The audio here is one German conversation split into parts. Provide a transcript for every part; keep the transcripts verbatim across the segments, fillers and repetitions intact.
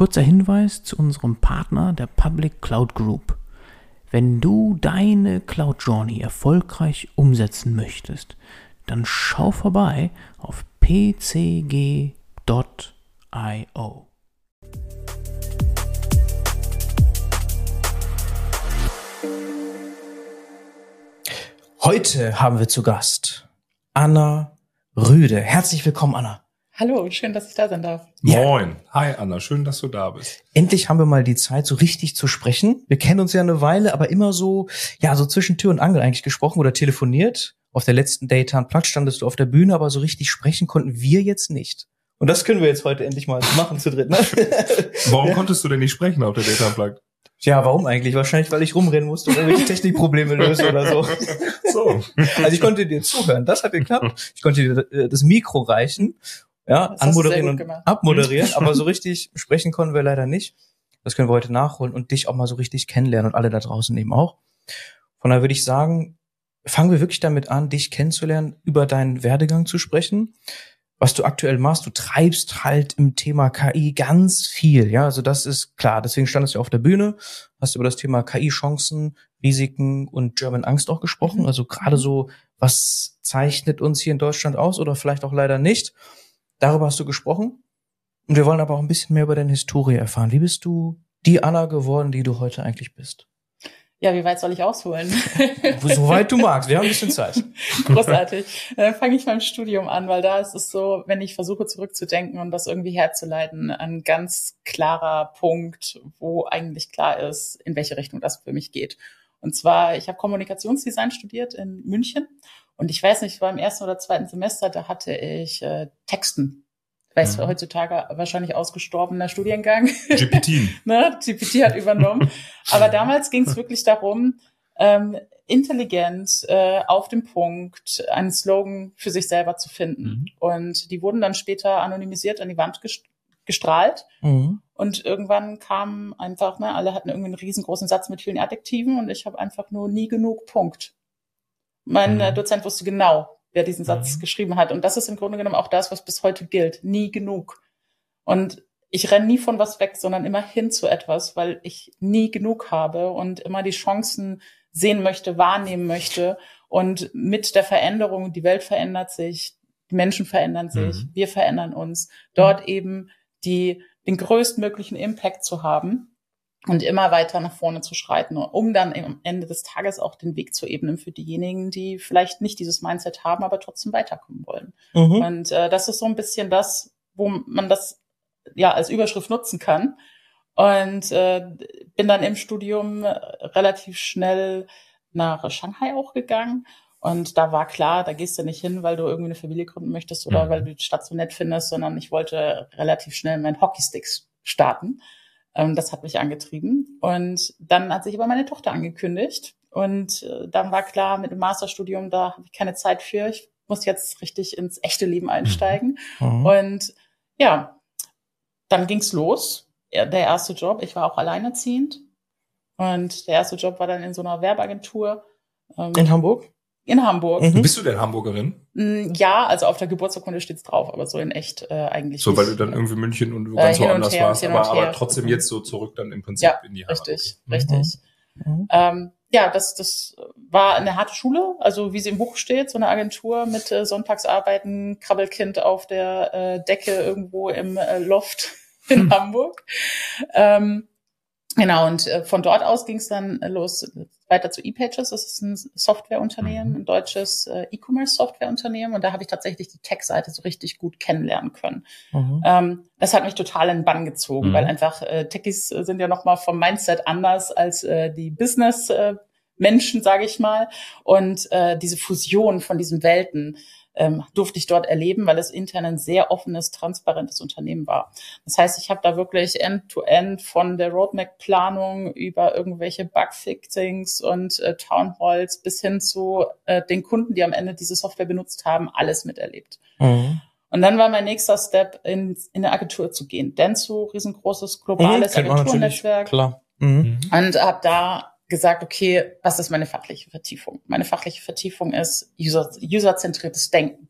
kurzer Hinweis zu unserem Partner, der Public Cloud Group. Wenn du deine Cloud Journey erfolgreich umsetzen möchtest, dann schau vorbei auf p c g punkt i o. Heute haben wir zu Gast Anna Rüde. Herzlich willkommen, Anna. Hallo, schön, dass ich da sein darf. Moin. Ja. Hi, Anna. Schön, dass du da bist. Endlich haben wir mal die Zeit, so richtig zu sprechen. Wir kennen uns ja eine Weile, aber immer so, ja, so zwischen Tür und Angel eigentlich gesprochen oder telefoniert. Auf der letzten Data Unplugged standest du auf der Bühne, aber so richtig sprechen konnten wir jetzt nicht. Und das können wir jetzt heute endlich mal machen zu dritt, ne? Warum ja. konntest du denn nicht sprechen auf der Data Unplugged? Ja, warum eigentlich? Wahrscheinlich, weil ich rumrennen musste und irgendwelche Technikprobleme lösen oder so. So. Also ich konnte dir zuhören, das hat geklappt. Ich konnte dir das Mikro reichen, ja, das anmoderieren und gemacht. abmoderieren, aber so richtig sprechen konnten wir leider nicht. Das können wir heute nachholen und dich auch mal so richtig kennenlernen und alle da draußen eben auch. Von daher würde ich sagen, fangen wir wirklich damit an, dich kennenzulernen, über deinen Werdegang zu sprechen. Was du aktuell machst, du treibst halt im Thema K I ganz viel, ja, also das ist klar, deswegen standest du auf der Bühne, hast über das Thema K I-Chancen, Risiken und German Angst auch gesprochen, also gerade so, was zeichnet uns hier in Deutschland aus oder vielleicht auch leider nicht, darüber hast du gesprochen und wir wollen aber auch ein bisschen mehr über deine Historie erfahren. Wie bist du die Anna geworden, die du heute eigentlich bist? Ja, wie weit soll ich ausholen? So weit du magst, wir haben ein bisschen Zeit. Großartig. Dann fange ich beim Studium an, weil da ist es so, wenn ich versuche zurückzudenken und das irgendwie herzuleiten, ein ganz klarer Punkt, wo eigentlich klar ist, in welche Richtung das für mich geht. Und zwar, ich habe Kommunikationsdesign studiert in München und ich weiß nicht, war im ersten oder zweiten Semester, da hatte ich äh, Texten. Ich weiß, mhm. heutzutage wahrscheinlich ausgestorbener Studiengang. G P T. ne? G P T hat übernommen. Aber damals ging es wirklich darum, ähm, intelligent, äh, auf dem Punkt, einen Slogan für sich selber zu finden. Mhm. Und die wurden dann später anonymisiert an die Wand gest- gestrahlt. Mhm. Und irgendwann kam einfach, ne, alle hatten irgendwie einen riesengroßen Satz mit vielen Adjektiven und ich habe einfach nur nie genug Punkt. Mein mhm. äh, Dozent wusste genau, wer diesen Satz mhm. geschrieben hat. Und das ist im Grunde genommen auch das, was bis heute gilt. Nie genug. Und ich renne nie von was weg, sondern immer hin zu etwas, weil ich nie genug habe und immer die Chancen sehen möchte, wahrnehmen möchte. Und mit der Veränderung, die Welt verändert sich, die Menschen verändern sich, mhm. wir verändern uns, dort mhm. eben die, den größtmöglichen Impact zu haben und immer weiter nach vorne zu schreiten, um dann am Ende des Tages auch den Weg zu ebnen für diejenigen, die vielleicht nicht dieses Mindset haben, aber trotzdem weiterkommen wollen. Mhm. Und äh, das ist so ein bisschen das, wo man das ja als Überschrift nutzen kann. Und äh, bin dann im Studium relativ schnell nach Shanghai auch gegangen. Und da war klar, da gehst du nicht hin, weil du irgendwie eine Familie gründen möchtest oder mhm. weil du die Stadt so nett findest, sondern ich wollte relativ schnell meinen Hockeysticks starten. Das hat mich angetrieben. Und dann hat sich aber meine Tochter angekündigt. Und dann war klar, mit dem Masterstudium, da habe ich keine Zeit für. Ich muss jetzt richtig ins echte Leben einsteigen. Mhm. Und ja, dann ging's los. Der erste Job, ich war auch alleinerziehend. Und der erste Job war dann in so einer Werbeagentur. In Hamburg? In Hamburg. Mhm. Bist du denn Hamburgerin? Ja, also auf der Geburtsurkunde steht's drauf, aber so in echt äh, eigentlich so, nicht. weil du dann irgendwie München und ganz äh, woanders her, warst, aber, aber trotzdem jetzt so zurück dann im Prinzip ja, in die Heimat. Richtig, okay. richtig. Mhm. Ähm, ja, das das war eine harte Schule, also wie sie im Buch steht, so eine Agentur mit äh, Sonntagsarbeiten, Krabbelkind auf der äh, Decke irgendwo im äh, Loft in mhm. Hamburg. Ähm, Genau, und äh, von dort aus ging es dann los weiter zu ePages. Das ist ein Softwareunternehmen, ein deutsches äh, E-Commerce-Softwareunternehmen. Und da habe ich tatsächlich die Tech-Seite so richtig gut kennenlernen können. Mhm. Ähm, das hat mich total in den Bann gezogen, mhm. weil einfach äh, Techies sind ja nochmal vom Mindset anders als äh, die Business-Menschen, äh, sage ich mal. Und äh, diese Fusion von diesen Welten ähm, durfte ich dort erleben, weil es intern ein sehr offenes, transparentes Unternehmen war. Das heißt, ich habe da wirklich End-to-End von der Roadmap-Planung über irgendwelche Bugfixings und äh, Townhalls bis hin zu äh, den Kunden, die am Ende diese Software benutzt haben, alles miterlebt. Mhm. Und dann war mein nächster Step, in, in eine Agentur zu gehen. Dentsu, riesengroßes globales mhm, Agenturnetzwerk. Klar. Mhm. Und habe da gesagt, okay, was ist meine fachliche Vertiefung? Meine fachliche Vertiefung ist user, userzentriertes Denken.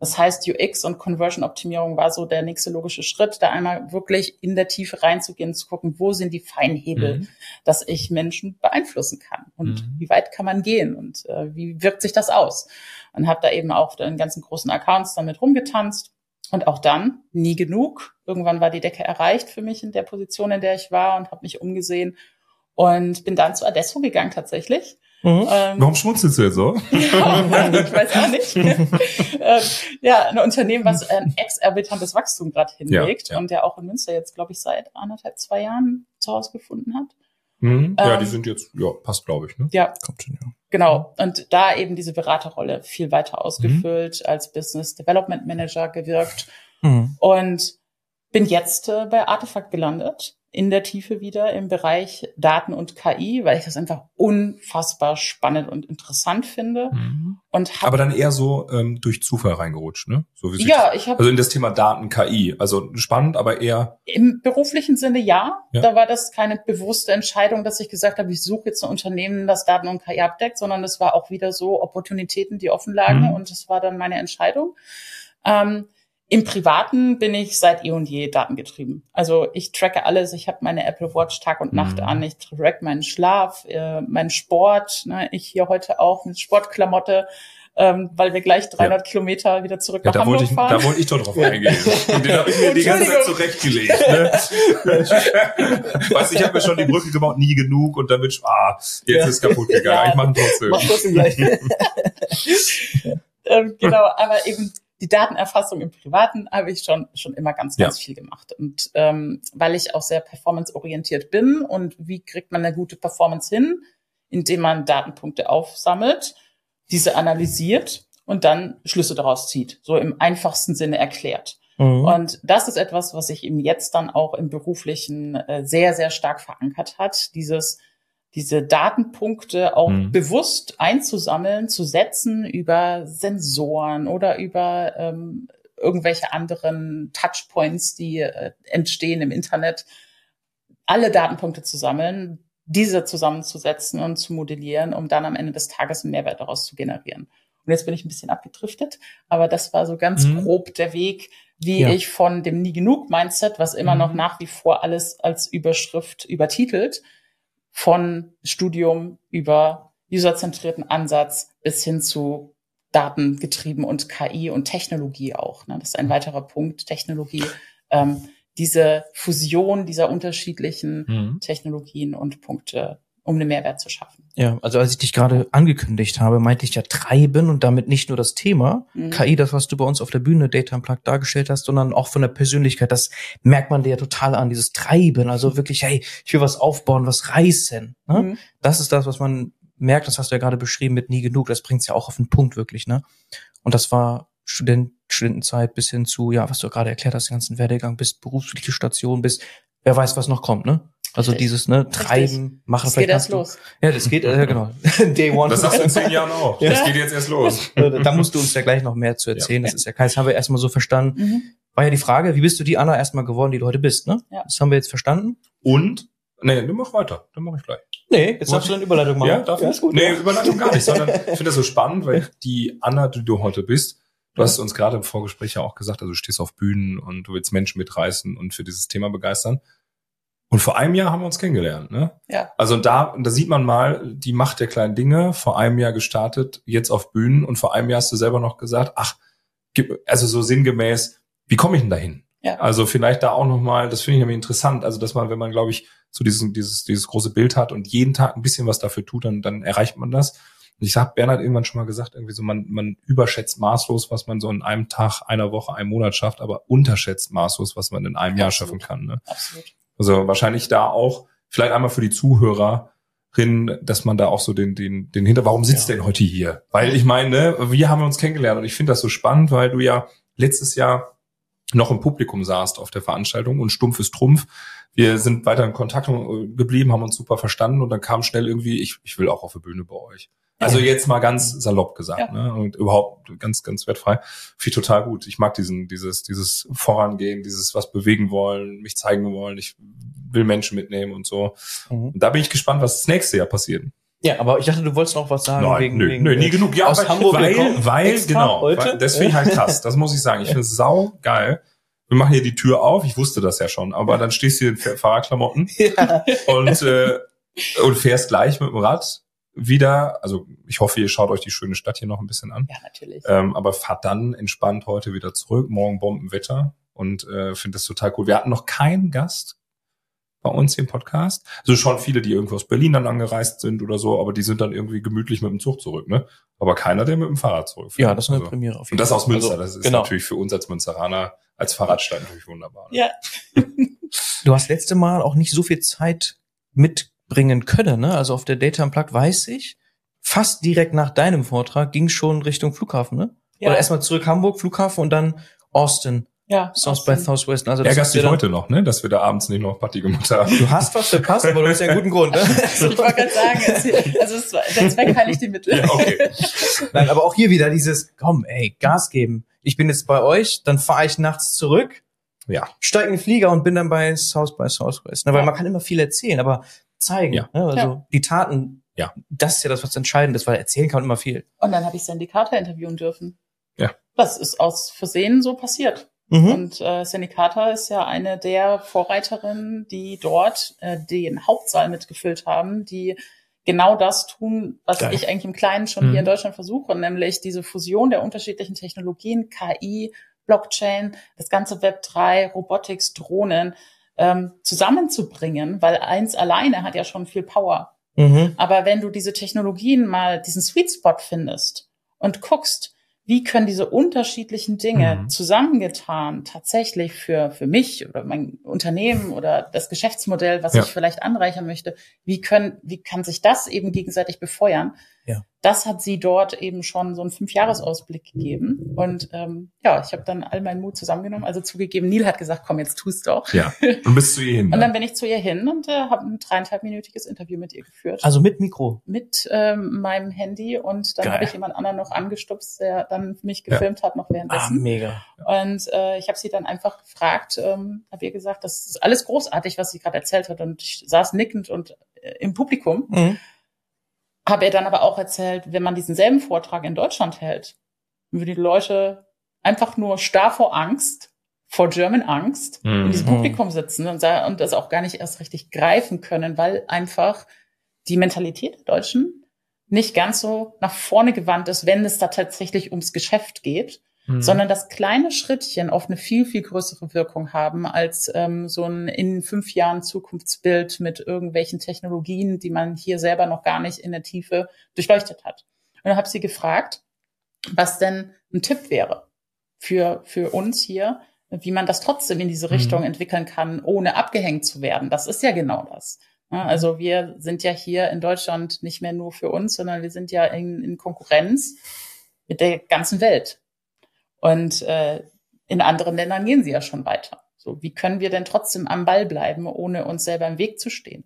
Das heißt, U X und Conversion-Optimierung war so der nächste logische Schritt, da einmal wirklich in der Tiefe reinzugehen, zu gucken, wo sind die Feinhebel, mhm. dass ich Menschen beeinflussen kann und mhm. wie weit kann man gehen und äh, wie wirkt sich das aus. Und habe da eben auch den ganzen großen Accounts damit rumgetanzt und auch dann nie genug. Irgendwann war die Decke erreicht für mich in der Position, in der ich war und habe mich umgesehen und bin dann zu Adesso gegangen tatsächlich. Mhm. Ähm, Warum schmunzelst du jetzt so? Ja, ich weiß auch nicht. ähm, ja, ein Unternehmen, was ein exorbitantes Wachstum gerade hinlegt ja, ja. und der auch in Münster jetzt, glaube ich, seit anderthalb, zwei Jahren zu Hause gefunden hat. Mhm. Ja, ähm, die sind jetzt, ja, passt, glaube ich, ne? Ja, kommt schon, ja. Genau. Und da eben diese Beraterrolle viel weiter ausgefüllt, mhm. als Business Development Manager gewirkt mhm. und bin jetzt äh, bei Artefakt gelandet. In der Tiefe wieder im Bereich Daten und K I, weil ich das einfach unfassbar spannend und interessant finde. Mhm. Und aber dann eher so ähm, durch Zufall reingerutscht, ne? So wie ja, ich habe also in das Thema Daten, K I. Also spannend, aber eher im beruflichen Sinne ja. ja. Da war das keine bewusste Entscheidung, dass ich gesagt habe, ich suche jetzt ein Unternehmen, das Daten und K I abdeckt, sondern das war auch wieder so Opportunitäten, die offen lagen mhm. und das war dann meine Entscheidung. Ähm, Im Privaten bin ich seit eh und je datengetrieben. Also ich tracke alles. Ich habe meine Apple Watch Tag und Nacht mhm. an. Ich track meinen Schlaf, äh, meinen Sport. Ne? Ich hier heute auch mit Sportklamotte, ähm, weil wir gleich dreihundert ja. Kilometer wieder zurück ja, nach Hamburg wollte ich, fahren. Da wollte ich doch drauf eingehen. Und den habe ich mir die ganze Zeit zurechtgelegt. Ne? Weißt du, ich habe mir schon die Brücke gebaut, nie genug. Und dann bin ich, ah, jetzt ja. ist kaputt gegangen. Ja, ich mache trotzdem. Mach trotzdem gleich. ähm, genau, aber eben die Datenerfassung im Privaten habe ich schon schon immer ganz, ganz ja. viel gemacht. Und ähm, weil ich auch sehr performanceorientiert bin und wie kriegt man eine gute Performance hin, indem man Datenpunkte aufsammelt, diese analysiert und dann Schlüsse daraus zieht, so im einfachsten Sinne erklärt. Mhm. Und das ist etwas, was sich eben jetzt dann auch im Beruflichen äh, sehr, sehr stark verankert hat, dieses diese Datenpunkte auch mhm. bewusst einzusammeln, zu setzen über Sensoren oder über ähm, irgendwelche anderen Touchpoints, die äh, entstehen im Internet, alle Datenpunkte zu sammeln, diese zusammenzusetzen und zu modellieren, um dann am Ende des Tages einen Mehrwert daraus zu generieren. Und jetzt bin ich ein bisschen abgedriftet, aber das war so ganz mhm. grob der Weg, wie ja. ich von dem Nie-Genug-Mindset, was immer mhm. noch nach wie vor alles als Überschrift übertitelt, von Studium über userzentrierten Ansatz bis hin zu datengetrieben und K I und Technologie auch. Ne? Das ist ein weiterer Punkt, Technologie. Ähm, diese Fusion dieser unterschiedlichen mhm. Technologien und Punkte, um einen Mehrwert zu schaffen. Ja, also als ich dich gerade angekündigt habe, meinte ich ja treiben und damit nicht nur das Thema mhm. K I, das, was du bei uns auf der Bühne Data Unplugged dargestellt hast, sondern auch von der Persönlichkeit. Das merkt man dir ja total an, dieses Treiben. Also wirklich, hey, ich will was aufbauen, was reißen. Ne? Mhm. Das ist das, was man merkt, das hast du ja gerade beschrieben mit nie genug. Das bringt's ja auch auf den Punkt wirklich. Ne? Und das war Student, Studentenzeit bis hin zu, ja, was du gerade erklärt hast, den ganzen Werdegang, bis berufliche Station, bis wer weiß, was noch kommt, ne? Also Richtig. dieses, ne, Treiben, Richtig. machen. Das geht erst du, los. Ja, das geht, äh, genau. Day one. Das hast du in zehn Jahren auch. Ja. Das geht jetzt erst los. Da musst du uns ja gleich noch mehr zu erzählen. Ja. Das ist ja kein, das haben wir erstmal so verstanden. Mhm. War ja die Frage, wie bist du die Anna erstmal geworden, die du heute bist, ne? Ja. Das haben wir jetzt verstanden. Und? Nee, du mach weiter. Dann mach ich gleich. Nee, jetzt darfst du eine Überleitung machen. Ja, darf ja, ich? Gut, nee, ja. Überleitung gar nicht, sondern ich finde das so spannend, weil die Anna, die du heute bist, du hast uns gerade im Vorgespräch ja auch gesagt, also du stehst auf Bühnen und du willst Menschen mitreißen und für dieses Thema begeistern. Und vor einem Jahr haben wir uns kennengelernt, ne? Ja. Also da, da sieht man mal die Macht der kleinen Dinge. Vor einem Jahr gestartet, jetzt auf Bühnen. Und vor einem Jahr hast du selber noch gesagt, ach, also so sinngemäß, wie komme ich denn dahin? Ja. Also vielleicht da auch nochmal, das finde ich nämlich interessant. Also dass man, wenn man, glaube ich, so dieses, dieses, dieses große Bild hat und jeden Tag ein bisschen was dafür tut, dann, dann erreicht man das. Und ich habe Bernhard irgendwann schon mal gesagt, irgendwie so, man, man überschätzt maßlos, was man so in einem Tag, einer Woche, einem Monat schafft, aber unterschätzt maßlos, was man in einem Jahr Absolut. schaffen kann, ne? Absolut. Also wahrscheinlich da auch, vielleicht einmal für die Zuhörerin, dass man da auch so den, den, den Hinter, warum sitzt ja. denn heute hier? Weil ich meine, wir haben uns kennengelernt und ich finde das so spannend, weil du ja letztes Jahr noch im Publikum saßt auf der Veranstaltung und Stumpf ist Trumpf. Wir sind weiter in Kontakt geblieben, haben uns super verstanden und dann kam schnell irgendwie, ich, ich will auch auf der Bühne bei euch. Also jetzt mal ganz salopp gesagt, ja. ne? Und überhaupt ganz, ganz wertfrei. Finde ich total gut. Ich mag diesen, dieses, dieses Vorangehen, dieses was bewegen wollen, mich zeigen wollen. Ich will Menschen mitnehmen und so. Mhm. Und da bin ich gespannt, was das nächste Jahr passiert. Ja, aber ich dachte, du wolltest noch was sagen. Nein, wegen, nö, wegen nö, nie genug. Ja, aus weil, Hamburg weil, weil genau, heute. Weil, das finde ich halt krass. Das muss ich sagen. Ich finde es sau geil. Wir machen hier die Tür auf. Ich wusste das ja schon, aber dann stehst du hier in Fahrradklamotten ja. und äh, und fährst gleich mit dem Rad wieder. Also ich hoffe, ihr schaut euch die schöne Stadt hier noch ein bisschen an. Ja, natürlich. Ähm, aber fahrt dann entspannt heute wieder zurück. Morgen Bombenwetter und äh, finde das total cool. Wir hatten noch keinen Gast bei uns hier im Podcast. Also schon viele, die irgendwo aus Berlin dann angereist sind oder so, aber die sind dann irgendwie gemütlich mit dem Zug zurück, ne? Aber keiner, der mit dem Fahrrad zurückfährt. Ja, das ist eine also, Premiere auf Und jeden das Fall. aus Münster, also, das ist genau. natürlich für uns als Münsteraner, als Fahrradstadt natürlich wunderbar. Ne? Ja. Du hast letzte Mal auch nicht so viel Zeit mitbringen können, ne? Also auf der Data Unplugged weiß ich, fast direkt nach deinem Vortrag ging schon Richtung Flughafen, ne? Ja. Oder erstmal zurück Hamburg, Flughafen und dann Austin. Ja, South by Southwest. Also ärgerst dich heute noch, ne, dass wir da abends nicht noch Party gemacht haben. Du hast was verpasst, aber du hast ja einen guten Grund, ne? Ich wollte gerade sagen, also es war, der Zweck heiligt die Mittel. Ja, okay. Nein, aber auch hier wieder dieses, komm, ey, Gas geben. Ich bin jetzt bei euch, dann fahre ich nachts zurück, ja, steige in den Flieger und bin dann bei South by Southwest. Ne? Weil ja. man kann immer viel erzählen, aber zeigen, ja. ne? Also ja. die Taten, ja, das ist ja das, was entscheidend ist, weil erzählen kann man immer viel. Und dann habe ich Sandy Carter interviewen dürfen. Ja. Das ist aus Versehen so passiert. Mhm. Und äh, Sandy Carter ist ja eine der Vorreiterinnen, die dort äh, den Hauptsaal mitgefüllt haben, die genau das tun, was Geil. ich eigentlich im Kleinen schon mhm. hier in Deutschland versuche, nämlich diese Fusion der unterschiedlichen Technologien, K I, Blockchain, das ganze Web drei, Robotics, Drohnen ähm, zusammenzubringen, weil eins alleine hat ja schon viel Power. Mhm. Aber wenn du diese Technologien mal, diesen Sweet Spot findest und guckst, wie können diese unterschiedlichen Dinge mhm. zusammengetan tatsächlich für für mich oder mein Unternehmen oder das Geschäftsmodell, was ja. ich vielleicht anreichern möchte, wie können wie kann sich das eben gegenseitig befeuern? Ja. Das hat sie dort eben schon so einen Fünfjahresausblick gegeben. Und ähm, ja, ich habe dann all meinen Mut zusammengenommen. Also zugegeben, Neil hat gesagt, komm, jetzt tust doch. Ja, und bist zu ihr hin. Und dann bin ich zu ihr hin und äh, habe ein dreieinhalbminütiges Interview mit ihr geführt. Also mit Mikro? Mit ähm, meinem Handy. Und dann habe ich jemand anderen noch angestupst, der dann mich gefilmt ja. hat noch währenddessen. Ah, mega. Und äh, ich habe sie dann einfach gefragt, ähm, habe ihr gesagt, das ist alles großartig, was sie gerade erzählt hat. Und ich saß nickend und äh, im Publikum. Mhm. Habe er dann aber auch erzählt, wenn man diesen selben Vortrag in Deutschland hält, würden die Leute einfach nur starr vor Angst, vor German Angst, mhm. in diesem Publikum sitzen und, und das auch gar nicht erst richtig greifen können, weil einfach die Mentalität der Deutschen nicht ganz so nach vorne gewandt ist, wenn es da tatsächlich ums Geschäft geht, mhm. sondern dass kleine Schrittchen oft eine viel, viel größere Wirkung haben als ähm, so ein in fünf Jahren Zukunftsbild mit irgendwelchen Technologien, die man hier selber noch gar nicht in der Tiefe durchleuchtet hat. Und dann habe ich sie gefragt, was denn ein Tipp wäre für für uns hier, wie man das trotzdem in diese Richtung mhm. entwickeln kann, ohne abgehängt zu werden. Das ist ja genau das. Also wir sind ja hier in Deutschland nicht mehr nur für uns, sondern wir sind ja in, in Konkurrenz mit der ganzen Welt. Und äh, in anderen Ländern gehen sie ja schon weiter. So, wie können wir denn trotzdem am Ball bleiben, ohne uns selber im Weg zu stehen?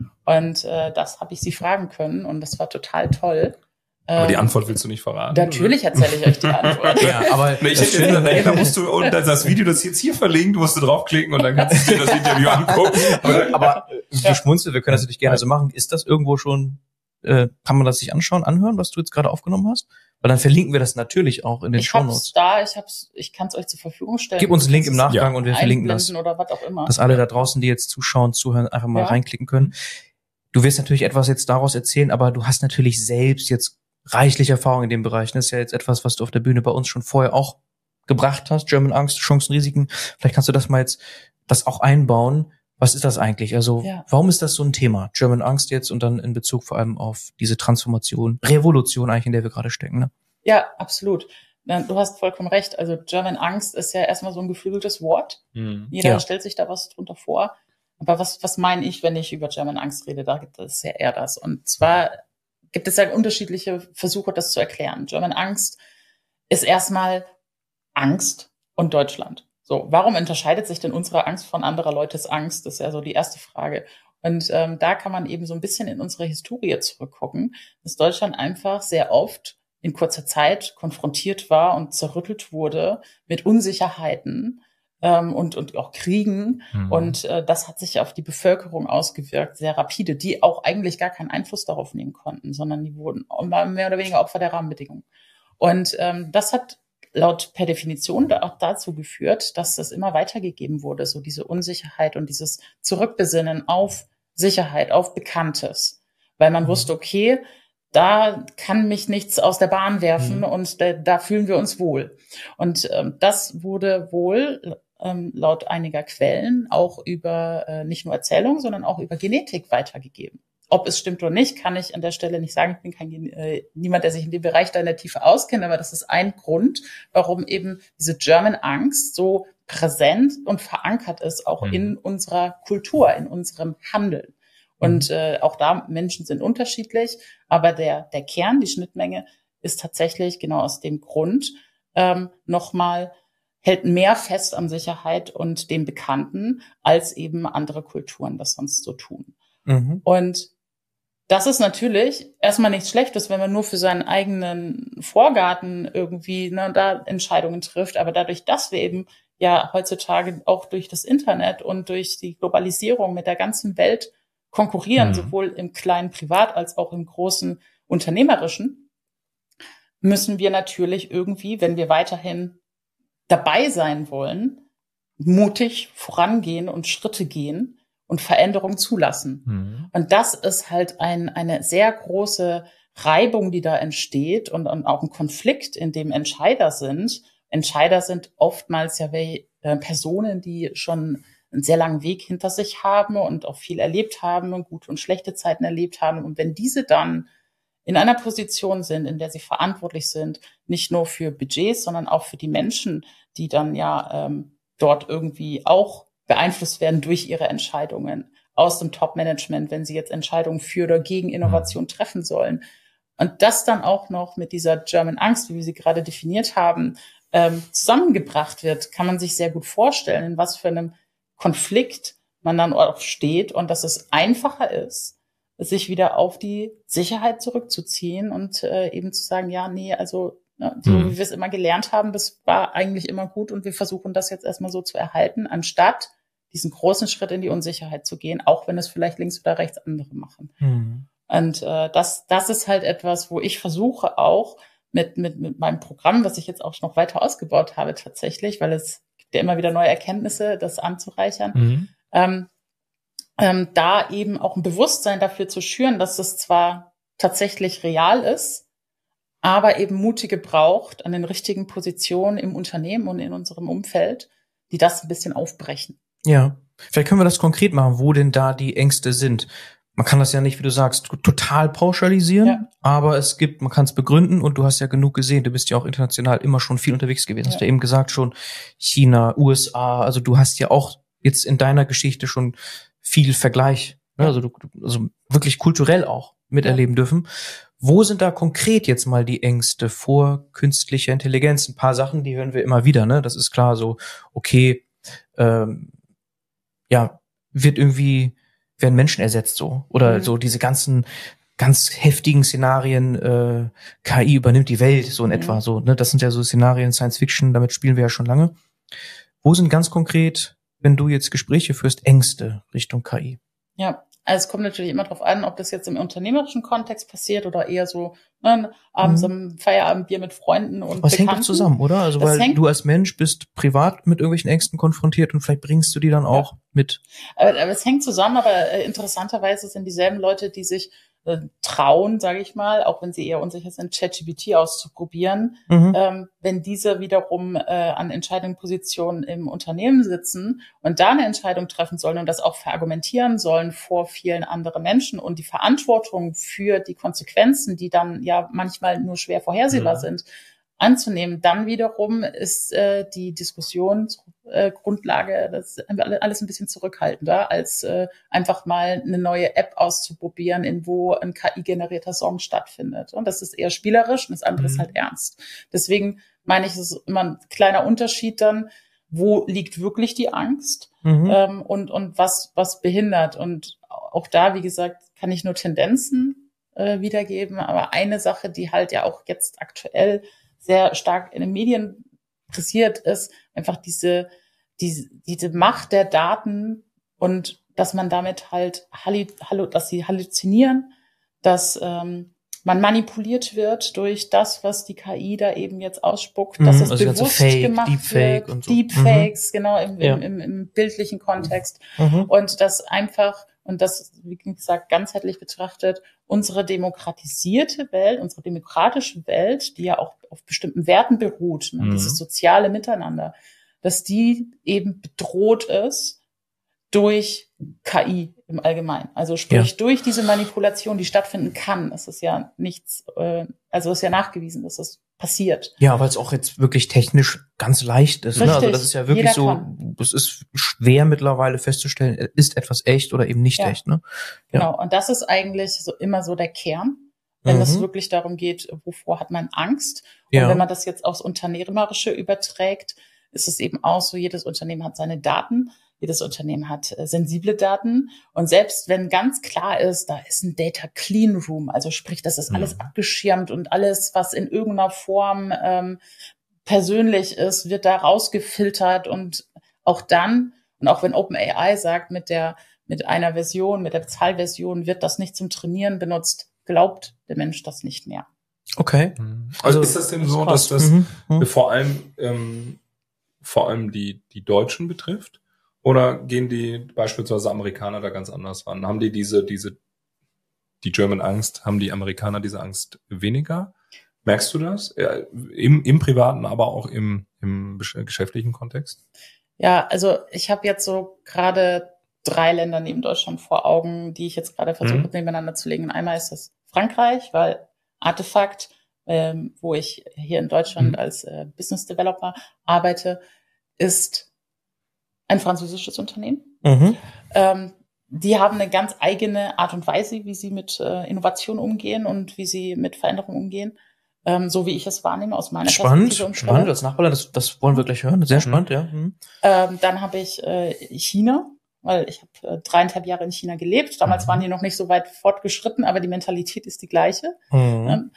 Und äh, das habe ich sie fragen können und das war total toll. Aber die Antwort willst du nicht verraten? Natürlich erzähle ich euch die Antwort. Ja, aber ich hätte jetzt gesagt, da musst du, und das Video, das jetzt hier verlinkt, musst du draufklicken und dann kannst du dir das Interview angucken. Aber, aber ja. du schmunzelst, wir können das natürlich gerne so machen. Ist das irgendwo schon, äh, kann man das sich anschauen, anhören, was du jetzt gerade aufgenommen hast? Weil dann verlinken wir das natürlich auch in den Shownotes. Ich hab's da, ich hab's, ich kann es euch zur Verfügung stellen. Gib uns einen Link im Nachgang ja. und wir verlinken das. Oder was auch immer. Dass alle da draußen, die jetzt zuschauen, zuhören, einfach mal ja. reinklicken können. Du wirst natürlich etwas jetzt daraus erzählen, aber du hast natürlich selbst jetzt reichlich Erfahrung in dem Bereich. Das ist ja jetzt etwas, was du auf der Bühne bei uns schon vorher auch gebracht hast. German Angst, Chancen, Risiken. Vielleicht kannst du das mal jetzt, das auch einbauen. Was ist das eigentlich? Also, ja. warum ist das so ein Thema? German Angst jetzt und dann in Bezug vor allem auf diese Transformation, Revolution eigentlich, in der wir gerade stecken, ne? Ja, absolut. Du hast vollkommen recht. Also, German Angst ist ja erstmal so ein geflügeltes Wort. Mhm. Jeder ja. stellt sich da was drunter vor. Aber was, was meine ich, wenn ich über German Angst rede? Da gibt es ja eher das. Und zwar gibt es ja unterschiedliche Versuche, das zu erklären. German Angst ist erstmal Angst und Deutschland. So, warum unterscheidet sich denn unsere Angst von anderer Leutes Angst? Das ist ja so die erste Frage. Und ähm, da kann man eben so ein bisschen in unsere Historie zurückgucken, dass Deutschland einfach sehr oft in kurzer Zeit konfrontiert war und zerrüttelt wurde mit Unsicherheiten, ähm, und, und auch Kriegen. Mhm. Und äh, das hat sich auf die Bevölkerung ausgewirkt, sehr rapide, die auch eigentlich gar keinen Einfluss darauf nehmen konnten, sondern die wurden mehr oder weniger Opfer der Rahmenbedingungen. Und ähm, das hat laut per Definition auch dazu geführt, dass das immer weitergegeben wurde, so diese Unsicherheit und dieses Zurückbesinnen auf Sicherheit, auf Bekanntes. Weil man mhm. wusste, okay, da kann mich nichts aus der Bahn werfen mhm. und da, da fühlen wir uns wohl. Und ähm, das wurde wohl ähm, laut einiger Quellen auch über äh, nicht nur Erzählungen, sondern auch über Genetik weitergegeben. Ob es stimmt oder nicht, kann ich an der Stelle nicht sagen. Ich bin kein äh, niemand, der sich in dem Bereich da in der Tiefe auskennt, aber das ist ein Grund, warum eben diese German Angst so präsent und verankert ist, auch mhm. in unserer Kultur, in unserem Handeln. Und äh, auch da, Menschen sind unterschiedlich, aber der der Kern, die Schnittmenge ist tatsächlich genau aus dem Grund ähm, nochmal, hält mehr fest an Sicherheit und dem Bekannten, als eben andere Kulturen das sonst so tun. Mhm. Und das ist natürlich erstmal nichts Schlechtes, wenn man nur für seinen eigenen Vorgarten irgendwie ne, da Entscheidungen trifft, aber dadurch, dass wir eben ja heutzutage auch durch das Internet und durch die Globalisierung mit der ganzen Welt konkurrieren, mhm. sowohl im kleinen Privat als auch im großen Unternehmerischen, müssen wir natürlich irgendwie, wenn wir weiterhin dabei sein wollen, mutig vorangehen und Schritte gehen und Veränderung zulassen. Mhm. Und das ist halt ein, eine sehr große Reibung, die da entsteht und, und auch ein Konflikt, in dem Entscheider sind. Entscheider sind oftmals ja äh, Personen, die schon einen sehr langen Weg hinter sich haben und auch viel erlebt haben und gute und schlechte Zeiten erlebt haben. Und wenn diese dann in einer Position sind, in der sie verantwortlich sind, nicht nur für Budgets, sondern auch für die Menschen, die dann ja ähm, dort irgendwie auch beeinflusst werden durch ihre Entscheidungen aus dem Top-Management, wenn sie jetzt Entscheidungen für oder gegen Innovation treffen sollen. Und das dann auch noch mit dieser German Angst, wie wir sie gerade definiert haben, ähm, zusammengebracht wird, kann man sich sehr gut vorstellen, in was für einem Konflikt man dann auch steht und dass es einfacher ist, sich wieder auf die Sicherheit zurückzuziehen und äh, eben zu sagen, ja, nee, also ne, so mhm. wie wir es immer gelernt haben, das war eigentlich immer gut und wir versuchen das jetzt erstmal so zu erhalten, anstatt diesen großen Schritt in die Unsicherheit zu gehen, auch wenn es vielleicht links oder rechts andere machen. Mhm. Und äh, das das ist halt etwas, wo ich versuche auch mit mit mit meinem Programm, was ich jetzt auch noch weiter ausgebaut habe tatsächlich, weil es der immer wieder neue Erkenntnisse, das anzureichern, mhm. ähm, ähm, da eben auch ein Bewusstsein dafür zu schüren, dass es zwar tatsächlich real ist, aber eben Mutige braucht an den richtigen Positionen im Unternehmen und in unserem Umfeld, die das ein bisschen aufbrechen. Ja, vielleicht können wir das konkret machen, wo denn da die Ängste sind. Man kann das ja nicht, wie du sagst, total pauschalisieren, ja. aber es gibt, man kann es begründen und du hast ja genug gesehen, du bist ja auch international immer schon viel unterwegs gewesen. Ja. Hast du ja eben gesagt schon, China, U S A, also du hast ja auch jetzt in deiner Geschichte schon viel Vergleich, ne? also du, also wirklich kulturell auch miterleben ja. dürfen. Wo sind da konkret jetzt mal die Ängste vor künstlicher Intelligenz? Ein paar Sachen, die hören wir immer wieder, ne? Das ist klar so, okay, ähm, ja, wird irgendwie werden Menschen ersetzt so oder mhm. so diese ganzen ganz heftigen Szenarien, äh, K I übernimmt die Welt so in mhm. etwa so, ne, das sind ja so Szenarien Science Fiction, damit spielen wir ja schon lange. Wo sind ganz konkret, wenn du jetzt Gespräche führst, Ängste Richtung K I? Ja, also es kommt natürlich immer darauf an, ob das jetzt im unternehmerischen Kontext passiert oder eher so ne, abends mhm. am Feierabendbier mit Freunden und Was Bekannten. hängt doch zusammen, oder? Also das weil du als Mensch bist privat mit irgendwelchen Ängsten konfrontiert und vielleicht bringst du die dann auch ja. mit. Aber, aber es hängt zusammen, aber äh, interessanterweise sind dieselben Leute, die sich äh, trauen, sage ich mal, auch wenn sie eher unsicher sind, ChatGPT auszuprobieren. Mhm. Ähm, wenn diese wiederum äh, an entscheidenden Positionen im Unternehmen sitzen und da eine Entscheidung treffen sollen und das auch verargumentieren sollen vor vielen anderen Menschen und die Verantwortung für die Konsequenzen, die dann ja manchmal nur schwer vorhersehbar mhm. sind, anzunehmen. Dann wiederum ist äh, die Diskussionsgrundlage äh, das ist alles ein bisschen zurückhaltender, als äh, einfach mal eine neue App auszuprobieren, in wo ein K I-generierter Song stattfindet. Und das ist eher spielerisch und das andere mhm. ist halt ernst. Deswegen meine ich, es ist immer ein kleiner Unterschied dann, wo liegt wirklich die Angst mhm. ähm, und und was was behindert. Und auch da, wie gesagt, kann ich nur Tendenzen äh, wiedergeben. Aber eine Sache, die halt ja auch jetzt aktuell sehr stark in den Medien pressiert ist, einfach diese die, diese Macht der Daten und dass man damit halt, hallo, dass sie halluzinieren, dass ähm, man manipuliert wird durch das, was die K I da eben jetzt ausspuckt, dass es also bewusst Fake, gemacht Deepfake wird, und so. Deepfakes, mhm. genau, im, ja. im, im, im bildlichen Kontext. Mhm. Und das einfach, und das, wie gesagt, ganzheitlich betrachtet, unsere demokratisierte Welt, unsere demokratische Welt, die ja auch auf bestimmten Werten beruht, ne, mhm. dieses soziale Miteinander, dass die eben bedroht ist durch K I im Allgemeinen. Also sprich, ja. durch diese Manipulation, die stattfinden kann. Es ist ja nichts, äh, also es ist ja nachgewiesen, dass das passiert. Ja, weil es auch jetzt wirklich technisch ganz leicht ist. Ne? Also das ist ja wirklich Jeder so, es ist schwer mittlerweile festzustellen, ist etwas echt oder eben nicht ja. echt. Ne? Ja. Genau, und das ist eigentlich so immer so der Kern, wenn mhm. es wirklich darum geht, wovor hat man Angst. Und ja. wenn man das jetzt aufs Unternehmerische überträgt, ist es eben auch so, jedes Unternehmen hat seine Daten. Jedes Unternehmen hat äh, sensible Daten. Und selbst wenn ganz klar ist, da ist ein Data Clean Room, also sprich, das ist alles mhm. abgeschirmt und alles, was in irgendeiner Form ähm, persönlich ist, wird da rausgefiltert. Und auch dann, und auch wenn OpenAI sagt, mit der mit einer Version, mit der Bezahlversion wird das nicht zum Trainieren benutzt, glaubt der Mensch das nicht mehr. Okay. Also, also ist das denn so, dass das mhm. Mhm. vor allem ähm, vor allem die die Deutschen betrifft? Oder gehen die beispielsweise Amerikaner da ganz anders ran? Haben die diese, diese, die German Angst, haben die Amerikaner diese Angst weniger? Merkst du das? Ja, im, im privaten, aber auch im, im geschäftlichen Kontext? Ja, also ich habe jetzt so gerade drei Länder neben Deutschland vor Augen, die ich jetzt gerade versuche mhm. nebeneinander zu legen. Einmal ist das Frankreich, weil Artefakt, ähm, wo ich hier in Deutschland mhm. als äh, Business Developer arbeite, ist ein französisches Unternehmen. Mhm. Ähm, die haben eine ganz eigene Art und Weise, wie sie mit äh, Innovation umgehen und wie sie mit Veränderung umgehen. Ähm, so wie ich es wahrnehme aus meiner spannend, Perspektive und Spannend, als Nachbarland, das, das wollen wir gleich hören. Sehr mhm. spannend, ja. Mhm. Ähm, dann habe ich äh, China, weil ich habe äh, dreieinhalb Jahre in China gelebt. Damals mhm. waren die noch nicht so weit fortgeschritten, aber die Mentalität ist die gleiche. Mhm. Ähm,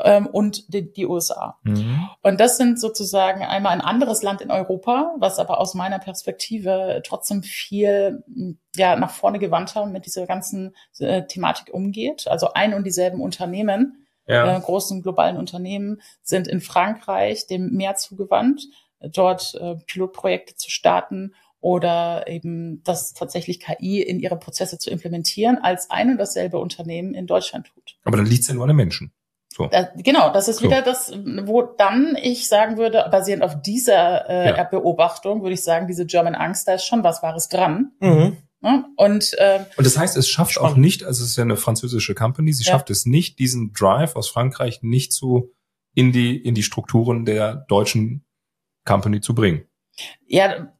und die, die U S A. Mhm. Und das sind sozusagen einmal ein anderes Land in Europa, was aber aus meiner Perspektive trotzdem viel ja nach vorne gewandter mit dieser ganzen äh, Thematik umgeht. Also ein und dieselben Unternehmen, ja. äh, großen globalen Unternehmen, sind in Frankreich dem mehr zugewandt, dort äh, Pilotprojekte zu starten oder eben das tatsächlich K I in ihre Prozesse zu implementieren, als ein und dasselbe Unternehmen in Deutschland tut. Aber dann liegt es ja nur an den Menschen. So. Da, genau, das ist so. Wieder das, wo dann ich sagen würde, basierend auf dieser äh, ja. Beobachtung, würde ich sagen, diese German Angst, da ist schon was Wahres dran. Mhm. Ja, und, äh, und das heißt, es schafft spannend. auch nicht, also es ist ja eine französische Company, sie ja. schafft es nicht, diesen Drive aus Frankreich nicht zu in die in die Strukturen der deutschen Company zu bringen. Ja,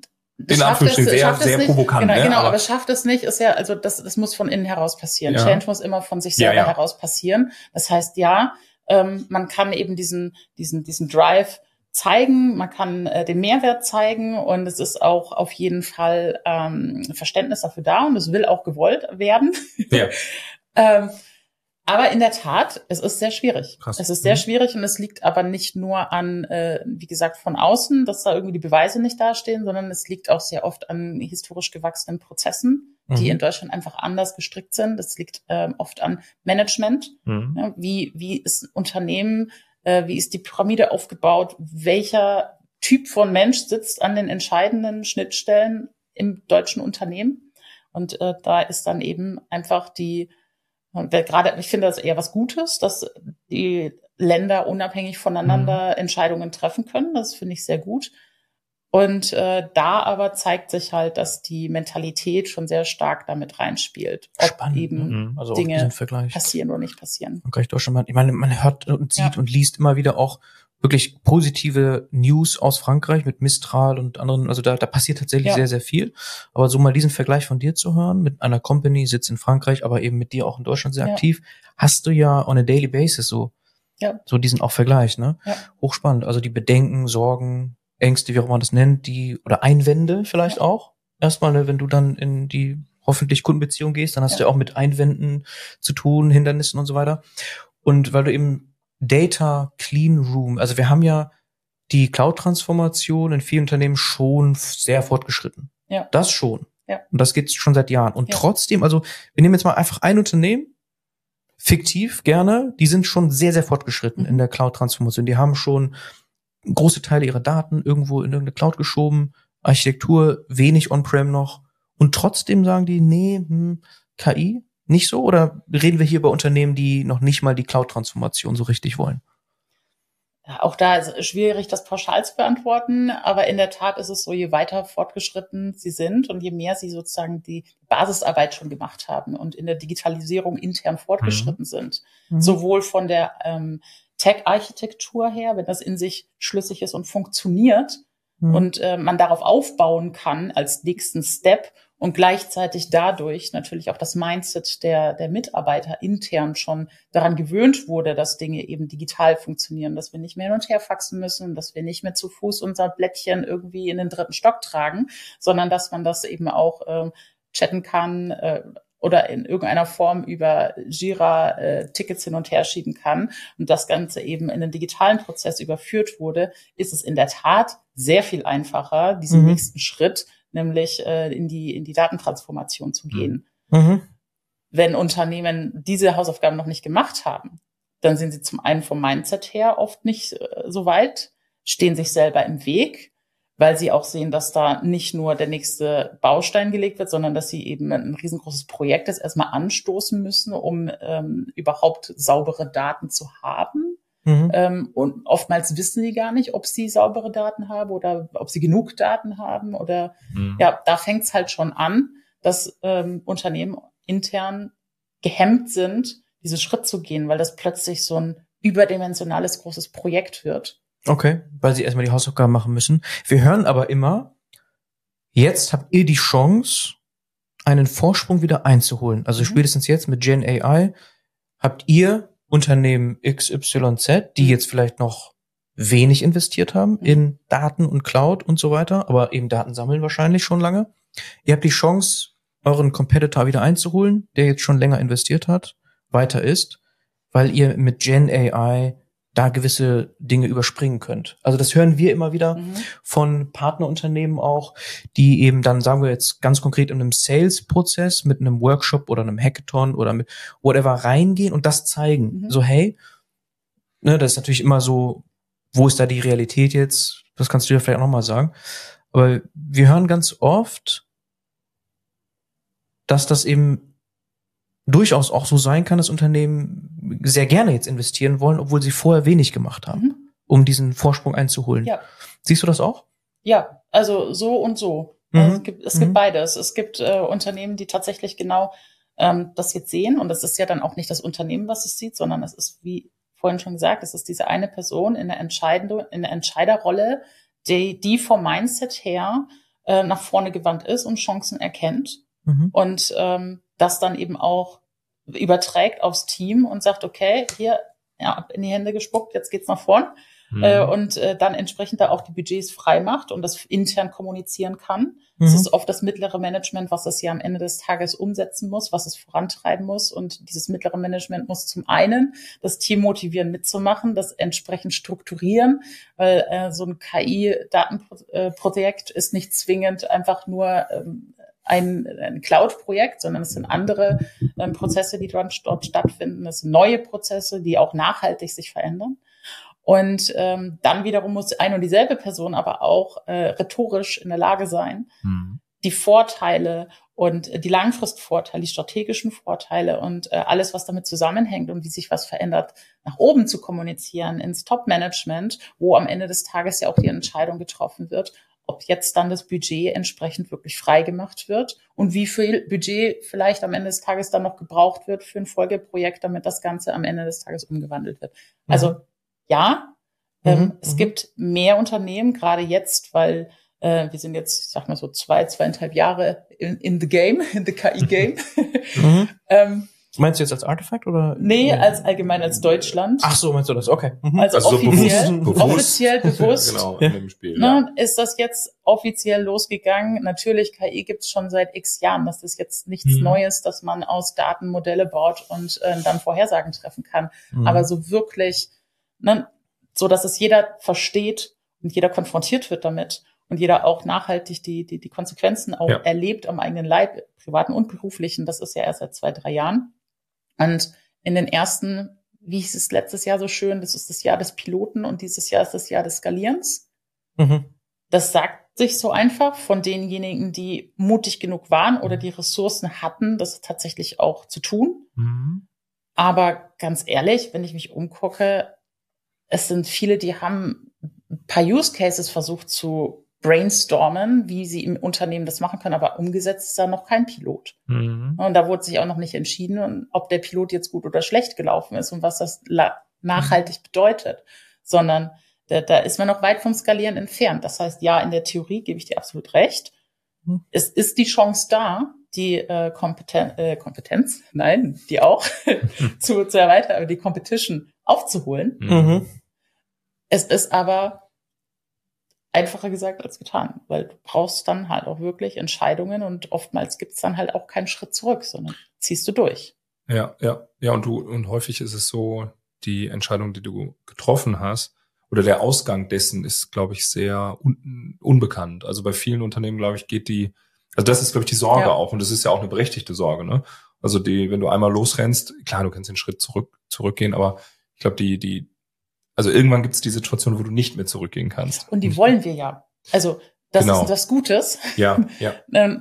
in Anführungsstrichen sehr, sehr nicht, provokant. Genau, ne? genau, aber, aber schafft es nicht, ist ja, also das, das muss von innen heraus passieren. Ja. Change muss immer von sich selber ja, ja. heraus passieren. Das heißt, ja, ähm, man kann eben diesen, diesen, diesen Drive zeigen, man kann äh, den Mehrwert zeigen und es ist auch auf jeden Fall ähm, Verständnis dafür da und es will auch gewollt werden. Ja. ähm, Aber in der Tat, es ist sehr schwierig. Krass. Es ist sehr mhm. schwierig und es liegt aber nicht nur an, äh, wie gesagt, von außen, dass da irgendwie die Beweise nicht dastehen, sondern es liegt auch sehr oft an historisch gewachsenen Prozessen, mhm. die in Deutschland einfach anders gestrickt sind. Es liegt ähm, oft an Management. Mhm. Ja, wie, wie ist ein Unternehmen, äh, wie ist die Pyramide aufgebaut? Welcher Typ von Mensch sitzt an den entscheidenden Schnittstellen im deutschen Unternehmen? Und äh, da ist dann eben einfach die Und gerade, ich finde das eher was Gutes, dass die Länder unabhängig voneinander mhm. Entscheidungen treffen können. Das finde ich sehr gut. Und äh, da aber zeigt sich halt, dass die Mentalität schon sehr stark damit reinspielt, ob Spannend. eben mhm. also Dinge passieren oder nicht passieren. Okay, ich doch schon mal. Ich meine, man hört und sieht ja. und liest immer wieder auch wirklich positive News aus Frankreich mit Mistral und anderen, also da, da passiert tatsächlich ja. sehr, sehr viel. Aber so mal diesen Vergleich von dir zu hören, mit einer Company, sitzt in Frankreich, aber eben mit dir auch in Deutschland sehr ja. aktiv, hast du ja on a daily basis so, ja. so diesen auch Vergleich, ne? Ja. Hochspannend. Also die Bedenken, Sorgen, Ängste, wie auch immer man das nennt, die, oder Einwände vielleicht ja. auch. Erstmal, ne, wenn du dann in die hoffentlich Kundenbeziehung gehst, dann hast ja. du ja auch mit Einwänden zu tun, Hindernissen und so weiter. Und weil du eben Data Clean Room, also wir haben ja die Cloud-Transformation in vielen Unternehmen schon sehr fortgeschritten. Ja. Das schon. Ja. Und das geht schon seit Jahren. Und ja. trotzdem, also wir nehmen jetzt mal einfach ein Unternehmen, fiktiv gerne, die sind schon sehr, sehr fortgeschritten mhm. in der Cloud-Transformation. Die haben schon große Teile ihrer Daten irgendwo in irgendeine Cloud geschoben, Architektur wenig on-prem noch. Und trotzdem sagen die, nee, hm, K I nicht so? Oder reden wir hier über Unternehmen, die noch nicht mal die Cloud-Transformation so richtig wollen? Ja, auch da ist es schwierig, das pauschal zu beantworten. Aber in der Tat ist es so, je weiter fortgeschritten sie sind und je mehr sie sozusagen die Basisarbeit schon gemacht haben und in der Digitalisierung intern fortgeschritten mhm. sind, mhm. sowohl von der ähm, Tech-Architektur her, wenn das in sich schlüssig ist und funktioniert mhm. und äh, man darauf aufbauen kann als nächsten Step und gleichzeitig dadurch natürlich auch das Mindset der, der Mitarbeiter intern schon daran gewöhnt wurde, dass Dinge eben digital funktionieren, dass wir nicht mehr hin und her faxen müssen, dass wir nicht mehr zu Fuß unser Blättchen irgendwie in den dritten Stock tragen, sondern dass man das eben auch äh, chatten kann äh, oder in irgendeiner Form über Jira äh, Tickets hin und her schieben kann und das Ganze eben in den digitalen Prozess überführt wurde, ist es in der Tat sehr viel einfacher, diesen mhm. nächsten Schritt nämlich äh, in die in die Datentransformation zu gehen. Mhm. Wenn Unternehmen diese Hausaufgaben noch nicht gemacht haben, dann sind sie zum einen vom Mindset her oft nicht äh, so weit, stehen sich selber im Weg, weil sie auch sehen, dass da nicht nur der nächste Baustein gelegt wird, sondern dass sie eben ein riesengroßes Projekt ist, erstmal anstoßen müssen, um ähm, überhaupt saubere Daten zu haben. Mhm. Ähm, und oftmals wissen sie gar nicht, ob sie saubere Daten haben oder ob sie genug Daten haben oder mhm. ja, da fängt es halt schon an, dass ähm, Unternehmen intern gehemmt sind, diesen Schritt zu gehen, weil das plötzlich so ein überdimensionales großes Projekt wird. Okay, weil sie erstmal die Hausaufgaben machen müssen. Wir hören aber immer, jetzt habt ihr die Chance, einen Vorsprung wieder einzuholen. Also mhm. spätestens jetzt mit Gen A I habt ihr Unternehmen X Y Z, die jetzt vielleicht noch wenig investiert haben in Daten und Cloud und so weiter, aber eben Daten sammeln wahrscheinlich schon lange. Ihr habt die Chance, euren Competitor wieder einzuholen, der jetzt schon länger investiert hat, weiter ist, weil ihr mit Gen A I da gewisse Dinge überspringen könnt. Also das hören wir immer wieder mhm. von Partnerunternehmen auch, die eben dann, sagen wir jetzt ganz konkret in einem Sales-Prozess mit einem Workshop oder einem Hackathon oder mit whatever reingehen und das zeigen. Mhm. So, hey, ne, das ist natürlich immer so, wo ist da die Realität jetzt? Das kannst du dir vielleicht auch nochmal sagen. Aber wir hören ganz oft, dass das eben durchaus auch so sein kann, dass Unternehmen sehr gerne jetzt investieren wollen, obwohl sie vorher wenig gemacht haben, mhm. um diesen Vorsprung einzuholen. Ja. Siehst du das auch? Ja, also so und so. Mhm. Also es gibt, es gibt mhm. beides. Es gibt äh, Unternehmen, die tatsächlich genau ähm, das jetzt sehen. Und das ist ja dann auch nicht das Unternehmen, was es sieht, sondern es ist, wie vorhin schon gesagt, es ist diese eine Person in der Entscheidung, in der Entscheiderrolle, die, die vom Mindset her äh, nach vorne gewandt ist und Chancen erkennt. Mhm. Und ähm, das dann eben auch überträgt aufs Team und sagt, okay, hier, ja, ab in die Hände gespuckt, jetzt geht's nach vorn. Mhm. Äh, und äh, dann entsprechend da auch die Budgets frei macht und das intern kommunizieren kann. Mhm. Das ist oft das mittlere Management, was das ja am Ende des Tages umsetzen muss, was es vorantreiben muss. Und dieses mittlere Management muss zum einen das Team motivieren, mitzumachen, das entsprechend strukturieren, weil äh, so ein K I-Datenprojekt ist nicht zwingend einfach nur ähm, ein, ein Cloud-Projekt, sondern es sind andere ähm, Prozesse, die dort, dort stattfinden. Es sind neue Prozesse, die auch nachhaltig sich verändern. Und ähm, dann wiederum muss ein und dieselbe Person aber auch äh, rhetorisch in der Lage sein, mhm. die Vorteile und die Langfristvorteile, die strategischen Vorteile und äh, alles, was damit zusammenhängt und wie sich was verändert, nach oben zu kommunizieren ins Top-Management, wo am Ende des Tages ja auch die Entscheidung getroffen wird, ob jetzt dann das Budget entsprechend wirklich freigemacht wird und wie viel Budget vielleicht am Ende des Tages dann noch gebraucht wird für ein Folgeprojekt, damit das Ganze am Ende des Tages umgewandelt wird. Mhm. Also ja, ähm, mhm. es gibt mehr Unternehmen, gerade jetzt, weil äh, wir sind jetzt, ich sag mal so zwei, zweieinhalb Jahre in, in the game, in the K I-Game. Mhm. ähm, Meinst du jetzt als Artifact oder? Nee, als allgemein als Deutschland. Ach so, meinst du das? Okay. Mhm. Also, also offiziell, so bewusst, offiziell bewusst. Genau, in dem Spiel. Ne, ja. Ist das jetzt offiziell losgegangen? Natürlich, K I gibt's schon seit x Jahren. Das ist jetzt nichts mhm. Neues, dass man aus Daten Modelle baut und äh, dann Vorhersagen treffen kann. Mhm. Aber so wirklich, ne, so dass es jeder versteht und jeder konfrontiert wird damit und jeder auch nachhaltig die, die, die Konsequenzen auch ja. erlebt am eigenen Leib, privaten und beruflichen, das ist ja erst seit zwei, drei Jahren. Und in den ersten, wie hieß es letztes Jahr so schön, das ist das Jahr des Piloten und dieses Jahr ist das Jahr des Skalierens. Mhm. Das sagt sich so einfach von denjenigen, die mutig genug waren oder die Ressourcen hatten, das tatsächlich auch zu tun. Mhm. Aber ganz ehrlich, wenn ich mich umgucke, es sind viele, die haben ein paar Use Cases versucht zu brainstormen, wie sie im Unternehmen das machen können, aber umgesetzt ist da noch kein Pilot. Mhm. Und da wurde sich auch noch nicht entschieden, ob der Pilot jetzt gut oder schlecht gelaufen ist und was das nachhaltig mhm. bedeutet, sondern da, da ist man noch weit vom Skalieren entfernt. Das heißt, ja, in der Theorie gebe ich dir absolut recht. Mhm. Es ist die Chance da, die äh, Kompeten äh, Kompetenz, nein, die auch, zu, zu erweitern, aber die Competition aufzuholen. Mhm. Es ist aber einfacher gesagt als getan, weil du brauchst dann halt auch wirklich Entscheidungen und oftmals gibt's dann halt auch keinen Schritt zurück, sondern ziehst du durch. Ja, ja, ja, und du, und häufig ist es so, die Entscheidung, die du getroffen hast, oder der Ausgang dessen ist, glaube ich, sehr un- unbekannt. Also bei vielen Unternehmen, glaube ich, geht die, also das ist, glaube ich, die Sorge ja. auch, und das ist ja auch eine berechtigte Sorge, ne? Also die, wenn du einmal losrennst, klar, du kannst den Schritt zurück, zurückgehen, aber ich glaube, die, die, also irgendwann gibt es die Situation, wo du nicht mehr zurückgehen kannst. Und die wollen wir ja. Also das genau. ist was Gutes. Ja, ja.